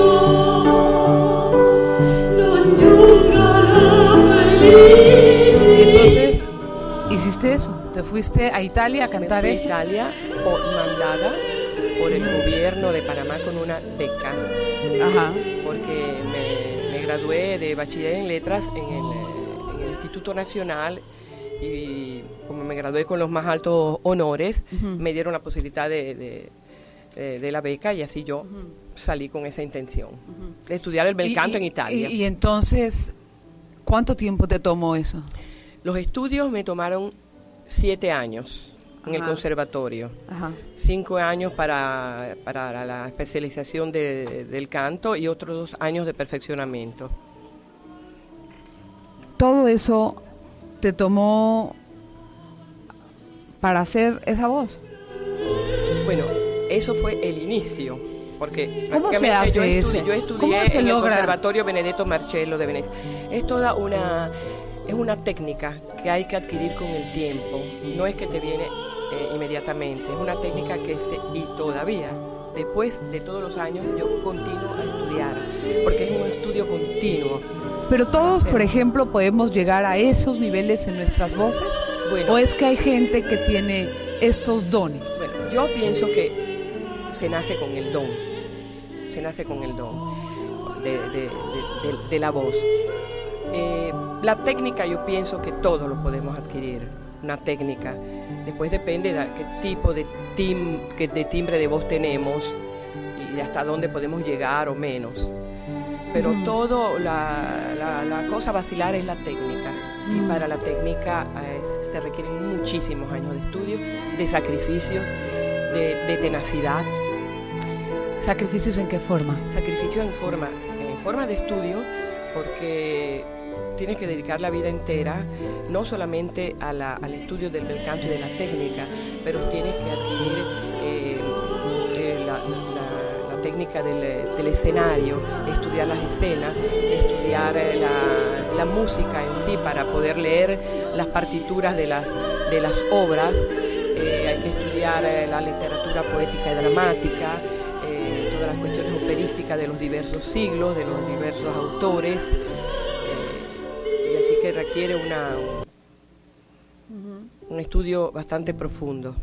non giunga la felicità. Entonces, hiciste eso. Te fuiste a Italia a Me cantar fui a eso. Italia por, mandada por el gobierno de Panamá con una beca, Ajá. porque me, me gradué de bachiller en letras en el, eh, en el Instituto Nacional, y como me gradué con los más altos honores, me dieron la posibilidad de, de, de- de la beca, y así yo salí con esa intención de estudiar el bel Y- canto y- en Italia. Y, y entonces, ¿cuánto tiempo te tomó eso? Los estudios me tomaron siete años en el Ajá. conservatorio. Ajá. Cinco años para, para la, la especialización de- del canto y otros dos años de perfeccionamiento. Todo eso te tomó para hacer esa voz. Bueno, eso fue el inicio, porque ¿Cómo se prácticamente yo, hace estudi- ese? yo estudié ¿Cómo se en el logra? Conservatorio Benedetto Marcello de Venecia. Es toda una, es una técnica que hay que adquirir con el tiempo, no es que te viene eh, inmediatamente, es una técnica que se, y todavía, después de todos los años, yo continúo a estudiar, porque es un estudio continuo. Pero todos, Sí. por ejemplo, podemos llegar a esos niveles en nuestras voces. Bueno. ¿O es que hay gente que tiene estos dones? Bueno, yo pienso que se nace con el don, se nace con el don de, de- de- de- de la voz. Eh, la técnica, yo pienso que todos lo podemos adquirir, una técnica. Después depende de qué tipo de, tim, que- de timbre de voz tenemos y hasta dónde podemos llegar o menos. Pero Mm. todo, la, la- la cosa vacilar es la técnica. Y Mm. para la técnica eh, se requieren muchísimos años de estudio, de sacrificios, de, de tenacidad. ¿Sacrificios en qué forma? Sacrificio en forma, en forma de estudio, porque tienes que dedicar la vida entera, no solamente a la- al estudio del bel canto y de la técnica, pero tienes que adquirir eh, eh, la, la- la técnica del, del escenario, estudiar las escenas, estudiar eh, la, la música en sí para poder leer las partituras de las, de las obras. Eh, hay que estudiar eh, la literatura poética y dramática, eh, todas las cuestiones operísticas de los diversos siglos, de los diversos autores, eh, y así que requiere una, un, un estudio bastante profundo.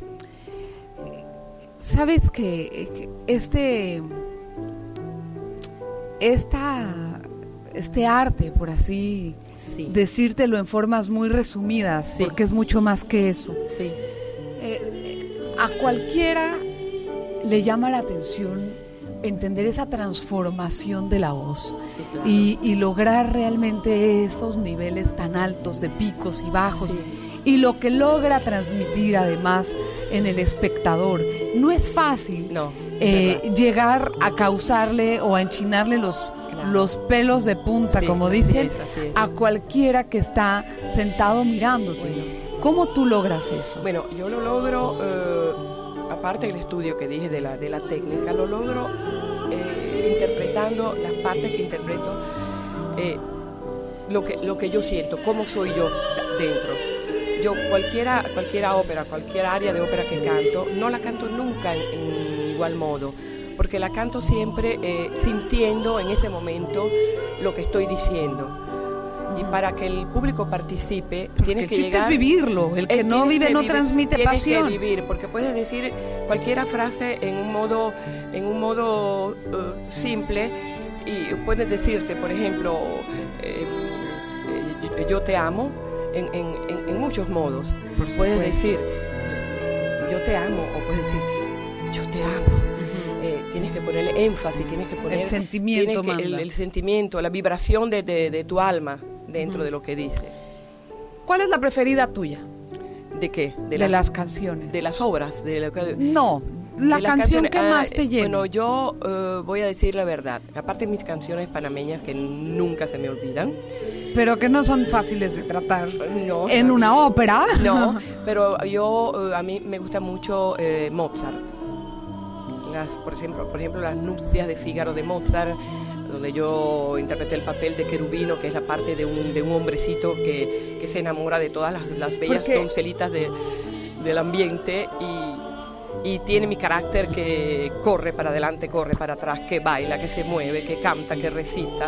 ¿Sabes que, que este, esta, este arte, por así Sí. decírtelo en formas muy resumidas, Sí. porque es mucho más que eso. Sí. Eh, a cualquiera le llama la atención entender esa transformación de la voz Sí, claro. y, y lograr realmente esos niveles tan altos de picos y bajos, Sí. y lo que logra transmitir además en el espectador. No es fácil No, eh, verdad. llegar a causarle o a enchinarle los, Claro. los pelos de punta, Sí, como así dicen, es, así es. a cualquiera que está sentado mirándote. Bueno. ¿Cómo tú logras eso? Bueno, yo lo logro, eh, aparte del estudio que dije de la, de la técnica, lo logro eh, interpretando las partes que interpreto, eh, lo, que, lo que yo siento, cómo soy yo dentro. Yo cualquiera, cualquiera ópera, cualquier área de ópera que canto, no la canto nunca en, en igual modo, porque la canto siempre eh, sintiendo en ese momento lo que estoy diciendo. Y para que el público participe, Porque tienes el que chiste llegar... es vivirlo, el que Eh, no tienes vive que no vivir, transmite tienes pasión. que vivir, porque puedes decir cualquier frase en un modo, en un modo uh, simple, y puedes decirte, por ejemplo, eh, eh, yo te amo, en, en, en, en muchos modos. Por Puedes supuesto. decir, yo te amo, o puedes decir, yo te amo. Eh, tienes que ponerle énfasis, tienes que poner El sentimiento tienes que- el, manda. el sentimiento, la vibración de, de, de tu alma dentro Ujú. de lo que dice. ¿Cuál es la preferida tuya ¿De qué? de, la- las canciones? de las obras, de lo que- No, la de las canción canciones. que Ah, más te llena. Bueno, yo eh, voy a decir la verdad. Aparte de mis canciones panameñas que nunca se me olvidan. Pero que no son fáciles de tratar No. en no, una ópera. No, pero yo, eh, a mí me gusta mucho eh, Mozart. Las, por ejemplo, por ejemplo, las nupcias de Fígaro de Mozart, donde yo interpreté el papel de querubino, que es la parte de un, de un hombrecito que, que se enamora de todas las, las bellas Porque- doncelitas de, del ambiente y, y tiene mi carácter que corre para adelante, corre para atrás, que baila, que se mueve, que canta, que recita.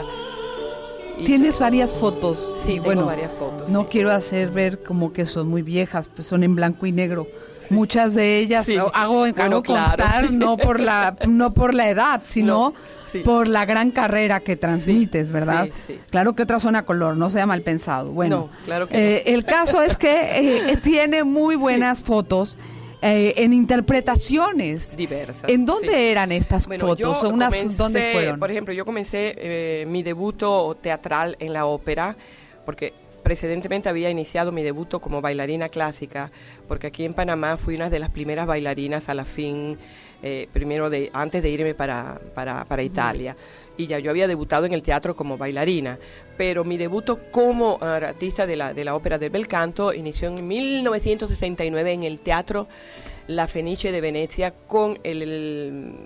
Y Tienes varias fotos. Sí, y tengo bueno, varias fotos, No sí. quiero hacer ver como que son muy viejas, pues son en blanco y negro. Muchas de ellas Sí. hago, hago Bueno, constar claro, sí. no por la no por la edad, sino No, sí. por la gran carrera que transmites, ¿verdad? sí, sí. Claro que otras son a color, no sea mal pensado. Bueno, No, claro que eh, el caso es que eh, tiene muy buenas fotos eh, en interpretaciones diversas. ¿En dónde sí. eran estas Bueno, fotos? yo ¿Son unas, comencé, ¿Dónde fueron? Por ejemplo, yo comencé eh, mi debuto teatral en la ópera, porque precedentemente había iniciado mi debuto como bailarina clásica, porque aquí en Panamá fui una de las primeras bailarinas a la fin, eh, primero de antes de irme para, para, para Italia. Y ya yo había debutado en el teatro como bailarina, pero mi debuto como uh, artista de la, de la ópera del bel canto inició en mil novecientos sesenta y nueve en el Teatro La Fenice de Venecia con el, el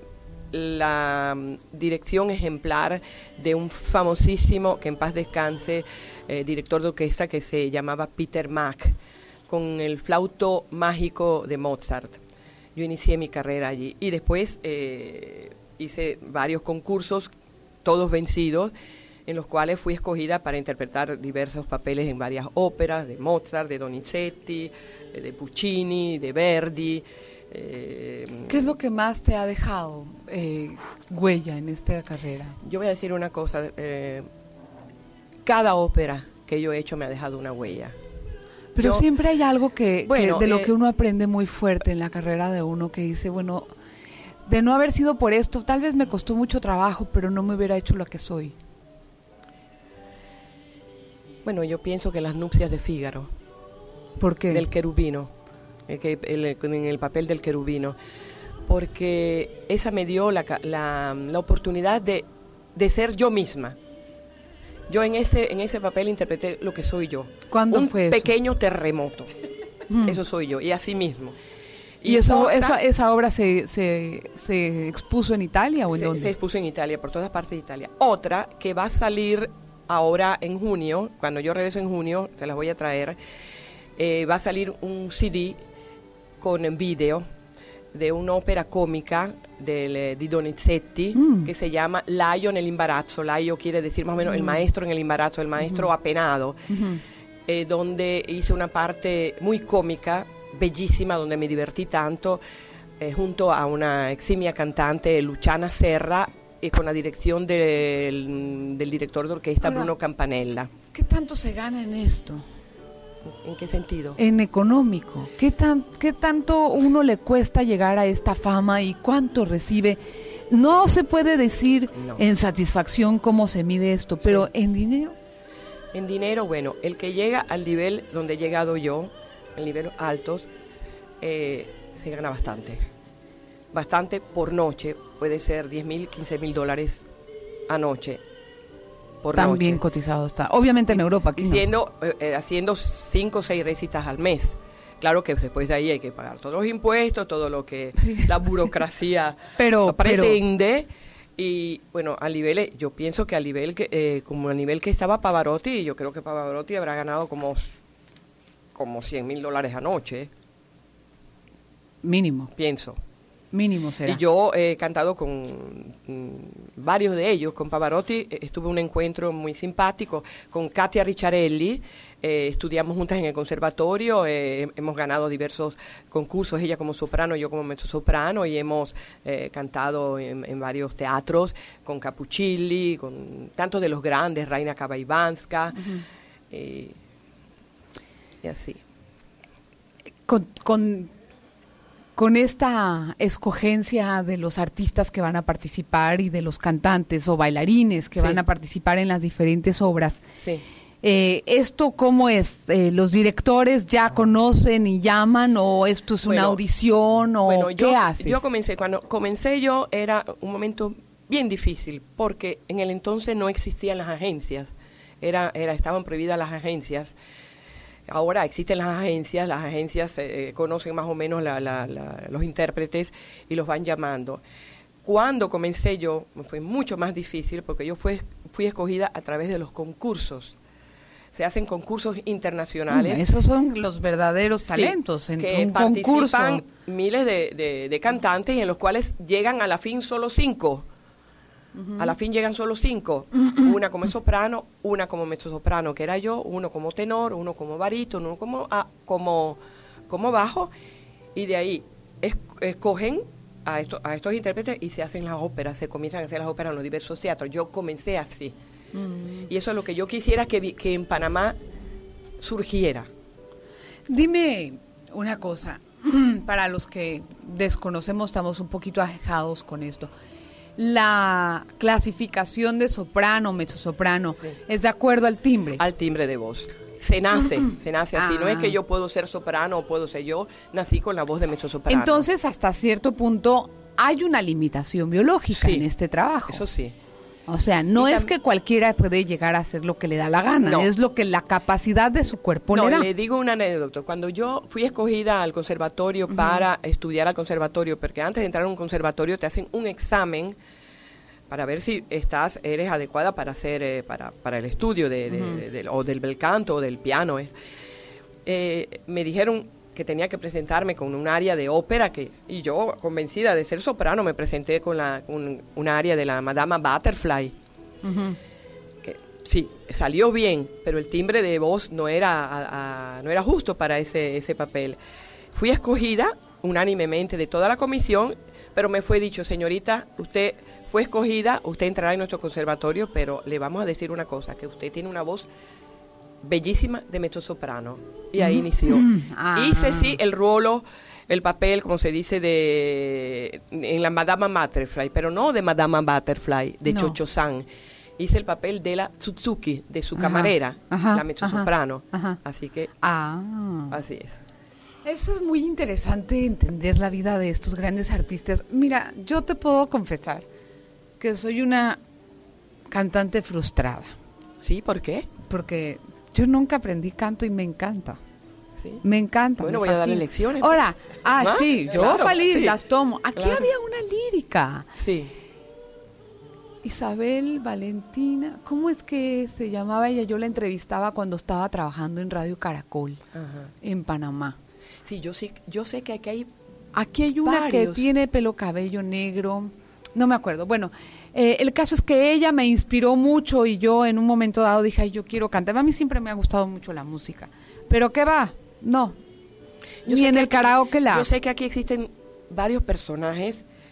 la um, dirección ejemplar de un famosísimo, que en paz descanse, eh, director de orquesta que se llamaba Peter Mack, con el flauto mágico de Mozart. Yo inicié mi carrera allí y después eh, hice varios concursos, todos vencidos, en los cuales fui escogida para interpretar diversos papeles en varias óperas, de Mozart, de Donizetti, eh, de Puccini, de Verdi. Eh, ¿Qué es lo que más te ha dejado eh, huella en esta carrera? Yo voy a decir una cosa, eh, cada ópera que yo he hecho me ha dejado una huella. Pero Yo- siempre hay algo que, que Bueno, de lo eh, que uno aprende muy fuerte en la carrera de uno, que dice, bueno, de no haber sido por esto, tal vez me costó mucho trabajo, pero no me hubiera hecho lo que soy. Bueno, yo pienso que las nupcias de Fígaro, ¿Por qué? del querubino, el que- el- en el papel del querubino, porque esa me dio la, ca- la, la oportunidad de, de ser yo misma. Yo en ese, en ese papel interpreté lo que soy yo. ¿Cuándo Un fue eso? pequeño terremoto. Mm. Eso soy yo, y así mismo. ¿Y eso, otra- eso- esa obra se, se, se expuso en Italia o en se, dónde? se expuso en Italia, por todas partes de Italia. Otra que va a salir ahora en junio, cuando yo regreso en junio, te las voy a traer, eh, va a salir un C D con video de una ópera cómica del, eh, di Donizetti Mm. que se llama Laio nell'imbarazzo. Laio quiere decir más o menos el maestro en el imbarazzo, el maestro apenado, Ujú. eh, donde hice una parte muy cómica, bellísima, donde me divertí tanto, eh, junto a una eximia cantante, Luciana Serra, eh, con la dirección del, del director de orquesta, Ahora, Bruno Campanella. ¿Qué tanto se gana en esto? ¿En qué sentido? En económico. ¿Qué, tan, ¿Qué tanto uno le cuesta llegar a esta fama y cuánto recibe? No se puede decir No. en satisfacción cómo se mide esto, pero Sí. en dinero. En dinero, bueno, el que llega al nivel donde he llegado yo, el nivel altos, eh, se gana bastante. Bastante por noche, puede ser diez mil, quince mil dólares a noche. Por También noche. cotizado está. Obviamente en Europa, aquí Y no. siendo, eh, eh, haciendo cinco o seis recitas al mes. Claro que después de ahí hay que pagar todos los impuestos, todo lo que la burocracia Pero- pretende. Y bueno, a nivel, yo pienso que a nivel que, eh, como a nivel que estaba Pavarotti, yo creo que Pavarotti habrá ganado como, como cien mil dólares a noche, Mínimo, pienso. mínimo será. Y yo he cantado con mm, varios de ellos. Con Pavarotti eh, estuve en un encuentro muy simpático. Con Katia Ricciarelli eh, estudiamos juntas en el conservatorio. Eh, hemos ganado diversos concursos, ella como soprano, yo como mezzosoprano, y hemos eh, cantado en, en varios teatros con Capuccilli, con tantos de los grandes, Raina Kabaivanska, eh, y así. Con, con, con esta escogencia de los artistas que van a participar y de los cantantes o bailarines que Sí. van a participar en las diferentes obras, Sí. eh, ¿esto cómo es? Eh, ¿Los directores ya conocen y llaman o esto es una Bueno, audición o Bueno, qué yo, haces? yo comencé, cuando comencé yo era un momento bien difícil, porque en el entonces no existían las agencias, era, era, estaban prohibidas las agencias. Ahora existen las agencias, las agencias eh, conocen más o menos la, la, la, los intérpretes y los van llamando. Cuando comencé yo, fue mucho más difícil porque yo fui, fui escogida a través de los concursos. Se hacen concursos internacionales. Mm, esos son los verdaderos Sí, talentos en que un concurso. participan miles de, de, de cantantes y en los cuales llegan a la fin solo cinco. A la fin llegan solo cinco, una como soprano, una como mezzosoprano, que era yo, uno como tenor, uno como barítono, uno como, ah, como, como bajo, y de ahí es, escogen a, esto, a estos intérpretes y se hacen las óperas, se comienzan a hacer las óperas en los diversos teatros. Yo comencé así, mm. y eso es lo que yo quisiera que, vi, que en Panamá surgiera. Dime una cosa, para los que desconocemos, estamos un poquito ajejados con esto. La clasificación de soprano, mezzosoprano, sí. ¿es de acuerdo al timbre? Al timbre de voz. Se nace, se nace así. Ah. No es que yo puedo ser soprano o puedo ser yo, nací con la voz de mezzosoprano. Entonces, hasta cierto punto, hay una limitación biológica sí, en este trabajo. Eso sí. O sea, no y es que cualquiera puede llegar a hacer lo que le da la gana, no. es lo que la capacidad de su cuerpo no, le da. Le digo una anécdota. Cuando yo fui escogida al conservatorio uh-huh. para estudiar al conservatorio, porque antes de entrar a un conservatorio te hacen un examen para ver si estás eres adecuada para hacer eh, para, para el estudio de, de, uh-huh. de, de, o del bel canto o del piano. Eh. Eh, me dijeron que tenía que presentarme con un área de ópera que y yo convencida de ser soprano me presenté con la un, un área de la Madama Butterfly. Uh-huh. Que sí, salió bien, pero el timbre de voz no era a, a, no era justo para ese ese papel. Fui escogida unánimemente de toda la comisión, pero me fue dicho, señorita, usted fue escogida, usted entrará en nuestro conservatorio, pero le vamos a decir una cosa, que usted tiene una voz bellísima de mezzosoprano. Y ahí mm. inició. Mm. Ah. Hice sí el rolo, el papel, como se dice, de en la Madama Butterfly, pero no de Madama Butterfly, de no. Cho-Cho-San. Hice el papel de la Tsutsuki, de su ajá, camarera, ajá, la mezzosoprano. Ajá, ajá. Así que, ah. así es. Eso es muy interesante, entender la vida de estos grandes artistas. Mira, yo te puedo confesar que soy una cantante frustrada. ¿Sí? ¿Por qué? Porque yo nunca aprendí canto y me encanta. ¿Sí? Me encanta. Bueno, me voy fascina. a darle lecciones. Ahora, ah, ¿Ah? sí, yo claro, feliz sí. las tomo. Aquí claro. había una lírica. Sí. Isabel Valentina, ¿cómo es que se llamaba ella? Yo la entrevistaba cuando estaba trabajando en Radio Caracol, ajá, en Panamá. Sí, yo sí, yo sé que aquí hay Aquí hay una varios. que tiene pelo cabello negro, no me acuerdo. Bueno, eh, el caso es que ella me inspiró mucho y yo en un momento dado dije, ay, yo quiero cantar. A mí siempre me ha gustado mucho la música. ¿Pero qué va? No. Yo Ni en el aquí, karaoke la... Yo sé que aquí existen varios personajes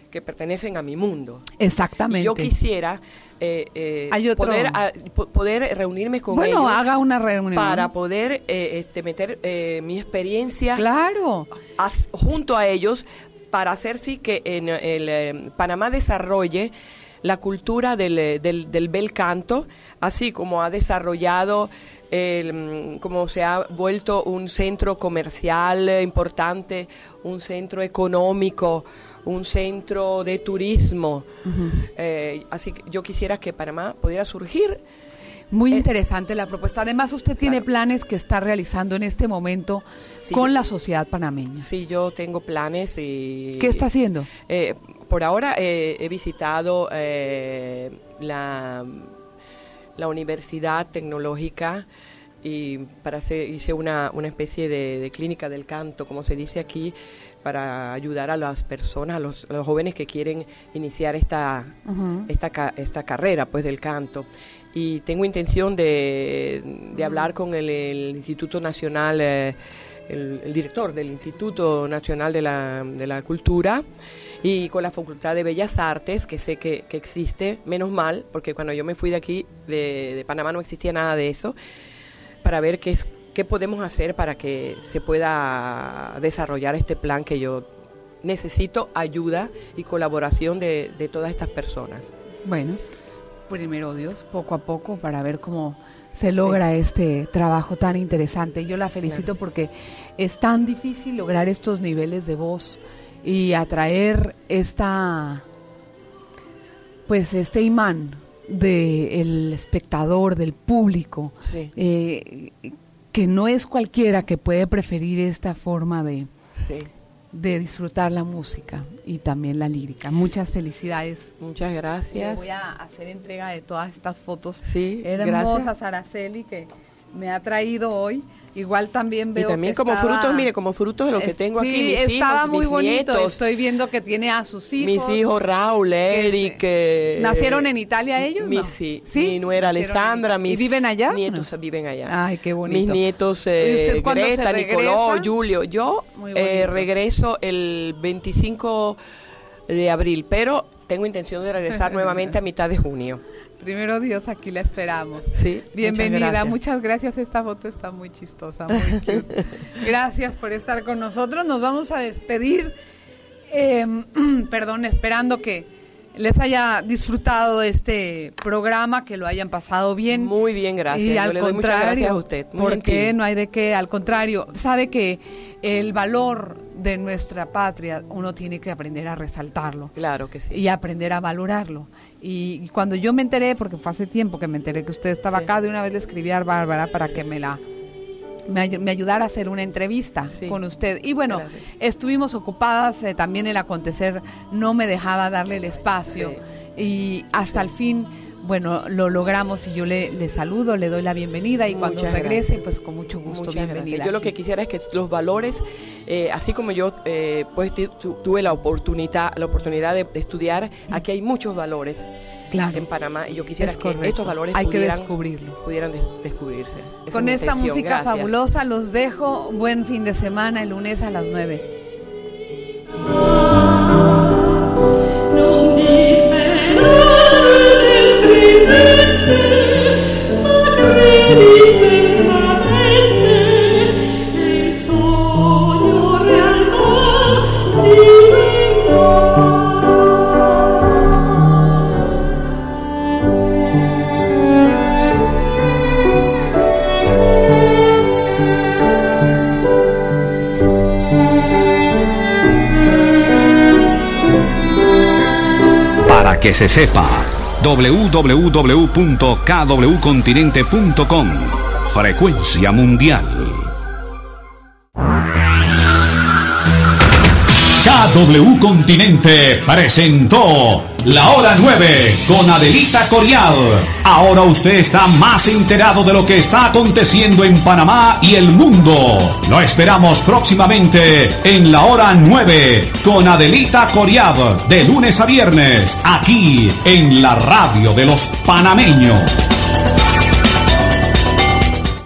que pertenecen a mi mundo. Exactamente. Y yo quisiera eh, eh, Hay otro- poder, a- po- poder reunirme con Bueno, ellos haga una reunión. para poder eh, este, meter eh, mi experiencia Claro. as- junto a ellos para hacer sí que en el eh, Panamá desarrolle la cultura del, eh, del, del bel canto, así como ha desarrollado, el, mm, como se ha vuelto un centro comercial eh, importante, un centro económico, un centro de turismo. Eh, así que yo quisiera que Panamá pudiera surgir. Muy Eh, interesante la propuesta. Además, usted tiene claro. planes que está realizando en este momento Sí, con yo- la sociedad panameña. Sí, yo tengo planes y... ¿Qué está haciendo? Eh, por ahora eh, he visitado eh, la, la Universidad Tecnológica y para hacer, hice una, una especie de, de clínica del canto, como se dice aquí, para ayudar a las personas, a los, a los jóvenes que quieren iniciar esta, Ujú. esta, ca- esta carrera pues del canto. Y tengo intención de, de hablar con el, el Instituto Nacional, eh, el, el director del Instituto Nacional de la, de la Cultura, y con la Facultad de Bellas Artes, que sé que, que existe, menos mal, porque cuando yo me fui de aquí, de, de Panamá, no existía nada de eso, para ver qué, es, qué podemos hacer para que se pueda desarrollar este plan, que yo necesito ayuda y colaboración de, de todas estas personas. Bueno, primero Dios, poco a poco, para ver cómo se logra este trabajo tan interesante. Yo la felicito Claro. porque es tan difícil lograr estos niveles de voz y atraer esta, pues este imán del espectador, del público, Sí. eh, que no es cualquiera que puede preferir esta forma de, Sí. de disfrutar la música y también la lírica. Muchas felicidades. Muchas Eh, gracias. voy a hacer entrega de todas estas fotos Sí, hermosas, gracias. Araceli, que me ha traído hoy. Igual también Y veo también que como estaba- frutos, mire, como frutos de lo que Eh, tengo sí, aquí, mis estaba hijos, muy mis bonito. nietos, Estoy viendo que tiene a sus hijos. mis hijos Raúl, que Eric, se- que- ¿Nacieron en Italia ellos? Mis, no? sí, ¿Sí? mi nuera Nacieron en Alessandra, Italia. mis ¿Y viven allá? nietos No. viven allá. Ay, qué bonito. Mis nietos, ¿Y eh, usted cuándo se Greta, regresa? Nicoló, Julio. Yo Muy eh, bonito. regreso el veinticinco de abril, pero tengo intención de regresar nuevamente a mitad de junio. Primero Dios, aquí la esperamos. Sí, Bienvenida, muchas muchas gracias. gracias. Esta foto está muy chistosa, muy cute. Gracias por estar con nosotros. Nos vamos a despedir, eh, perdón, esperando que les haya disfrutado este programa, que lo hayan pasado bien. Muy bien, gracias. Y Yo al le doy muchas contrario, gracias a usted. Muy ¿por qué? gentil. No hay de qué, al contrario. Sabe que el valor de nuestra patria uno tiene que aprender a resaltarlo. Claro que sí. Y aprender a valorarlo. Y, y cuando yo me enteré, porque fue hace tiempo que me enteré que usted estaba Sí. acá, de una vez le escribí a Bárbara para que me la me, ay- me ayudara a hacer una entrevista Sí. con usted. Y bueno, Gracias. estuvimos ocupadas, eh, también el acontecer no me dejaba darle el espacio. Y hasta el fin, bueno, lo logramos y yo le, le saludo, le doy la bienvenida y cuando Muchas regrese, gracias. pues con mucho gusto, Muchas bienvenida. gracias. Yo lo aquí. que quisiera es que los valores, eh, así como yo eh, pues tu- tu- tuve la oportunidad, la oportunidad de, de estudiar, aquí hay muchos valores Claro. en Panamá y yo quisiera Es que correcto. estos valores Hay que pudieran, descubrirlos. pudieran des- descubrirse. Esa Con es mi esta intención. música Gracias. fabulosa los dejo. Buen fin de semana, el lunes a las nueve. Non disperare del presente, ma credi fermamente che il sogno realtà diventerà. Para que se sepa, doble u doble u doble u punto k w continente punto com. Frecuencia mundial. K W Continente presentó La Hora nueve con Adelita Corial. Ahora usted está más enterado de lo que está aconteciendo en Panamá y el mundo. Lo esperamos próximamente en La Hora nueve con Adelita Corial, de lunes a viernes, aquí en la radio de los panameños.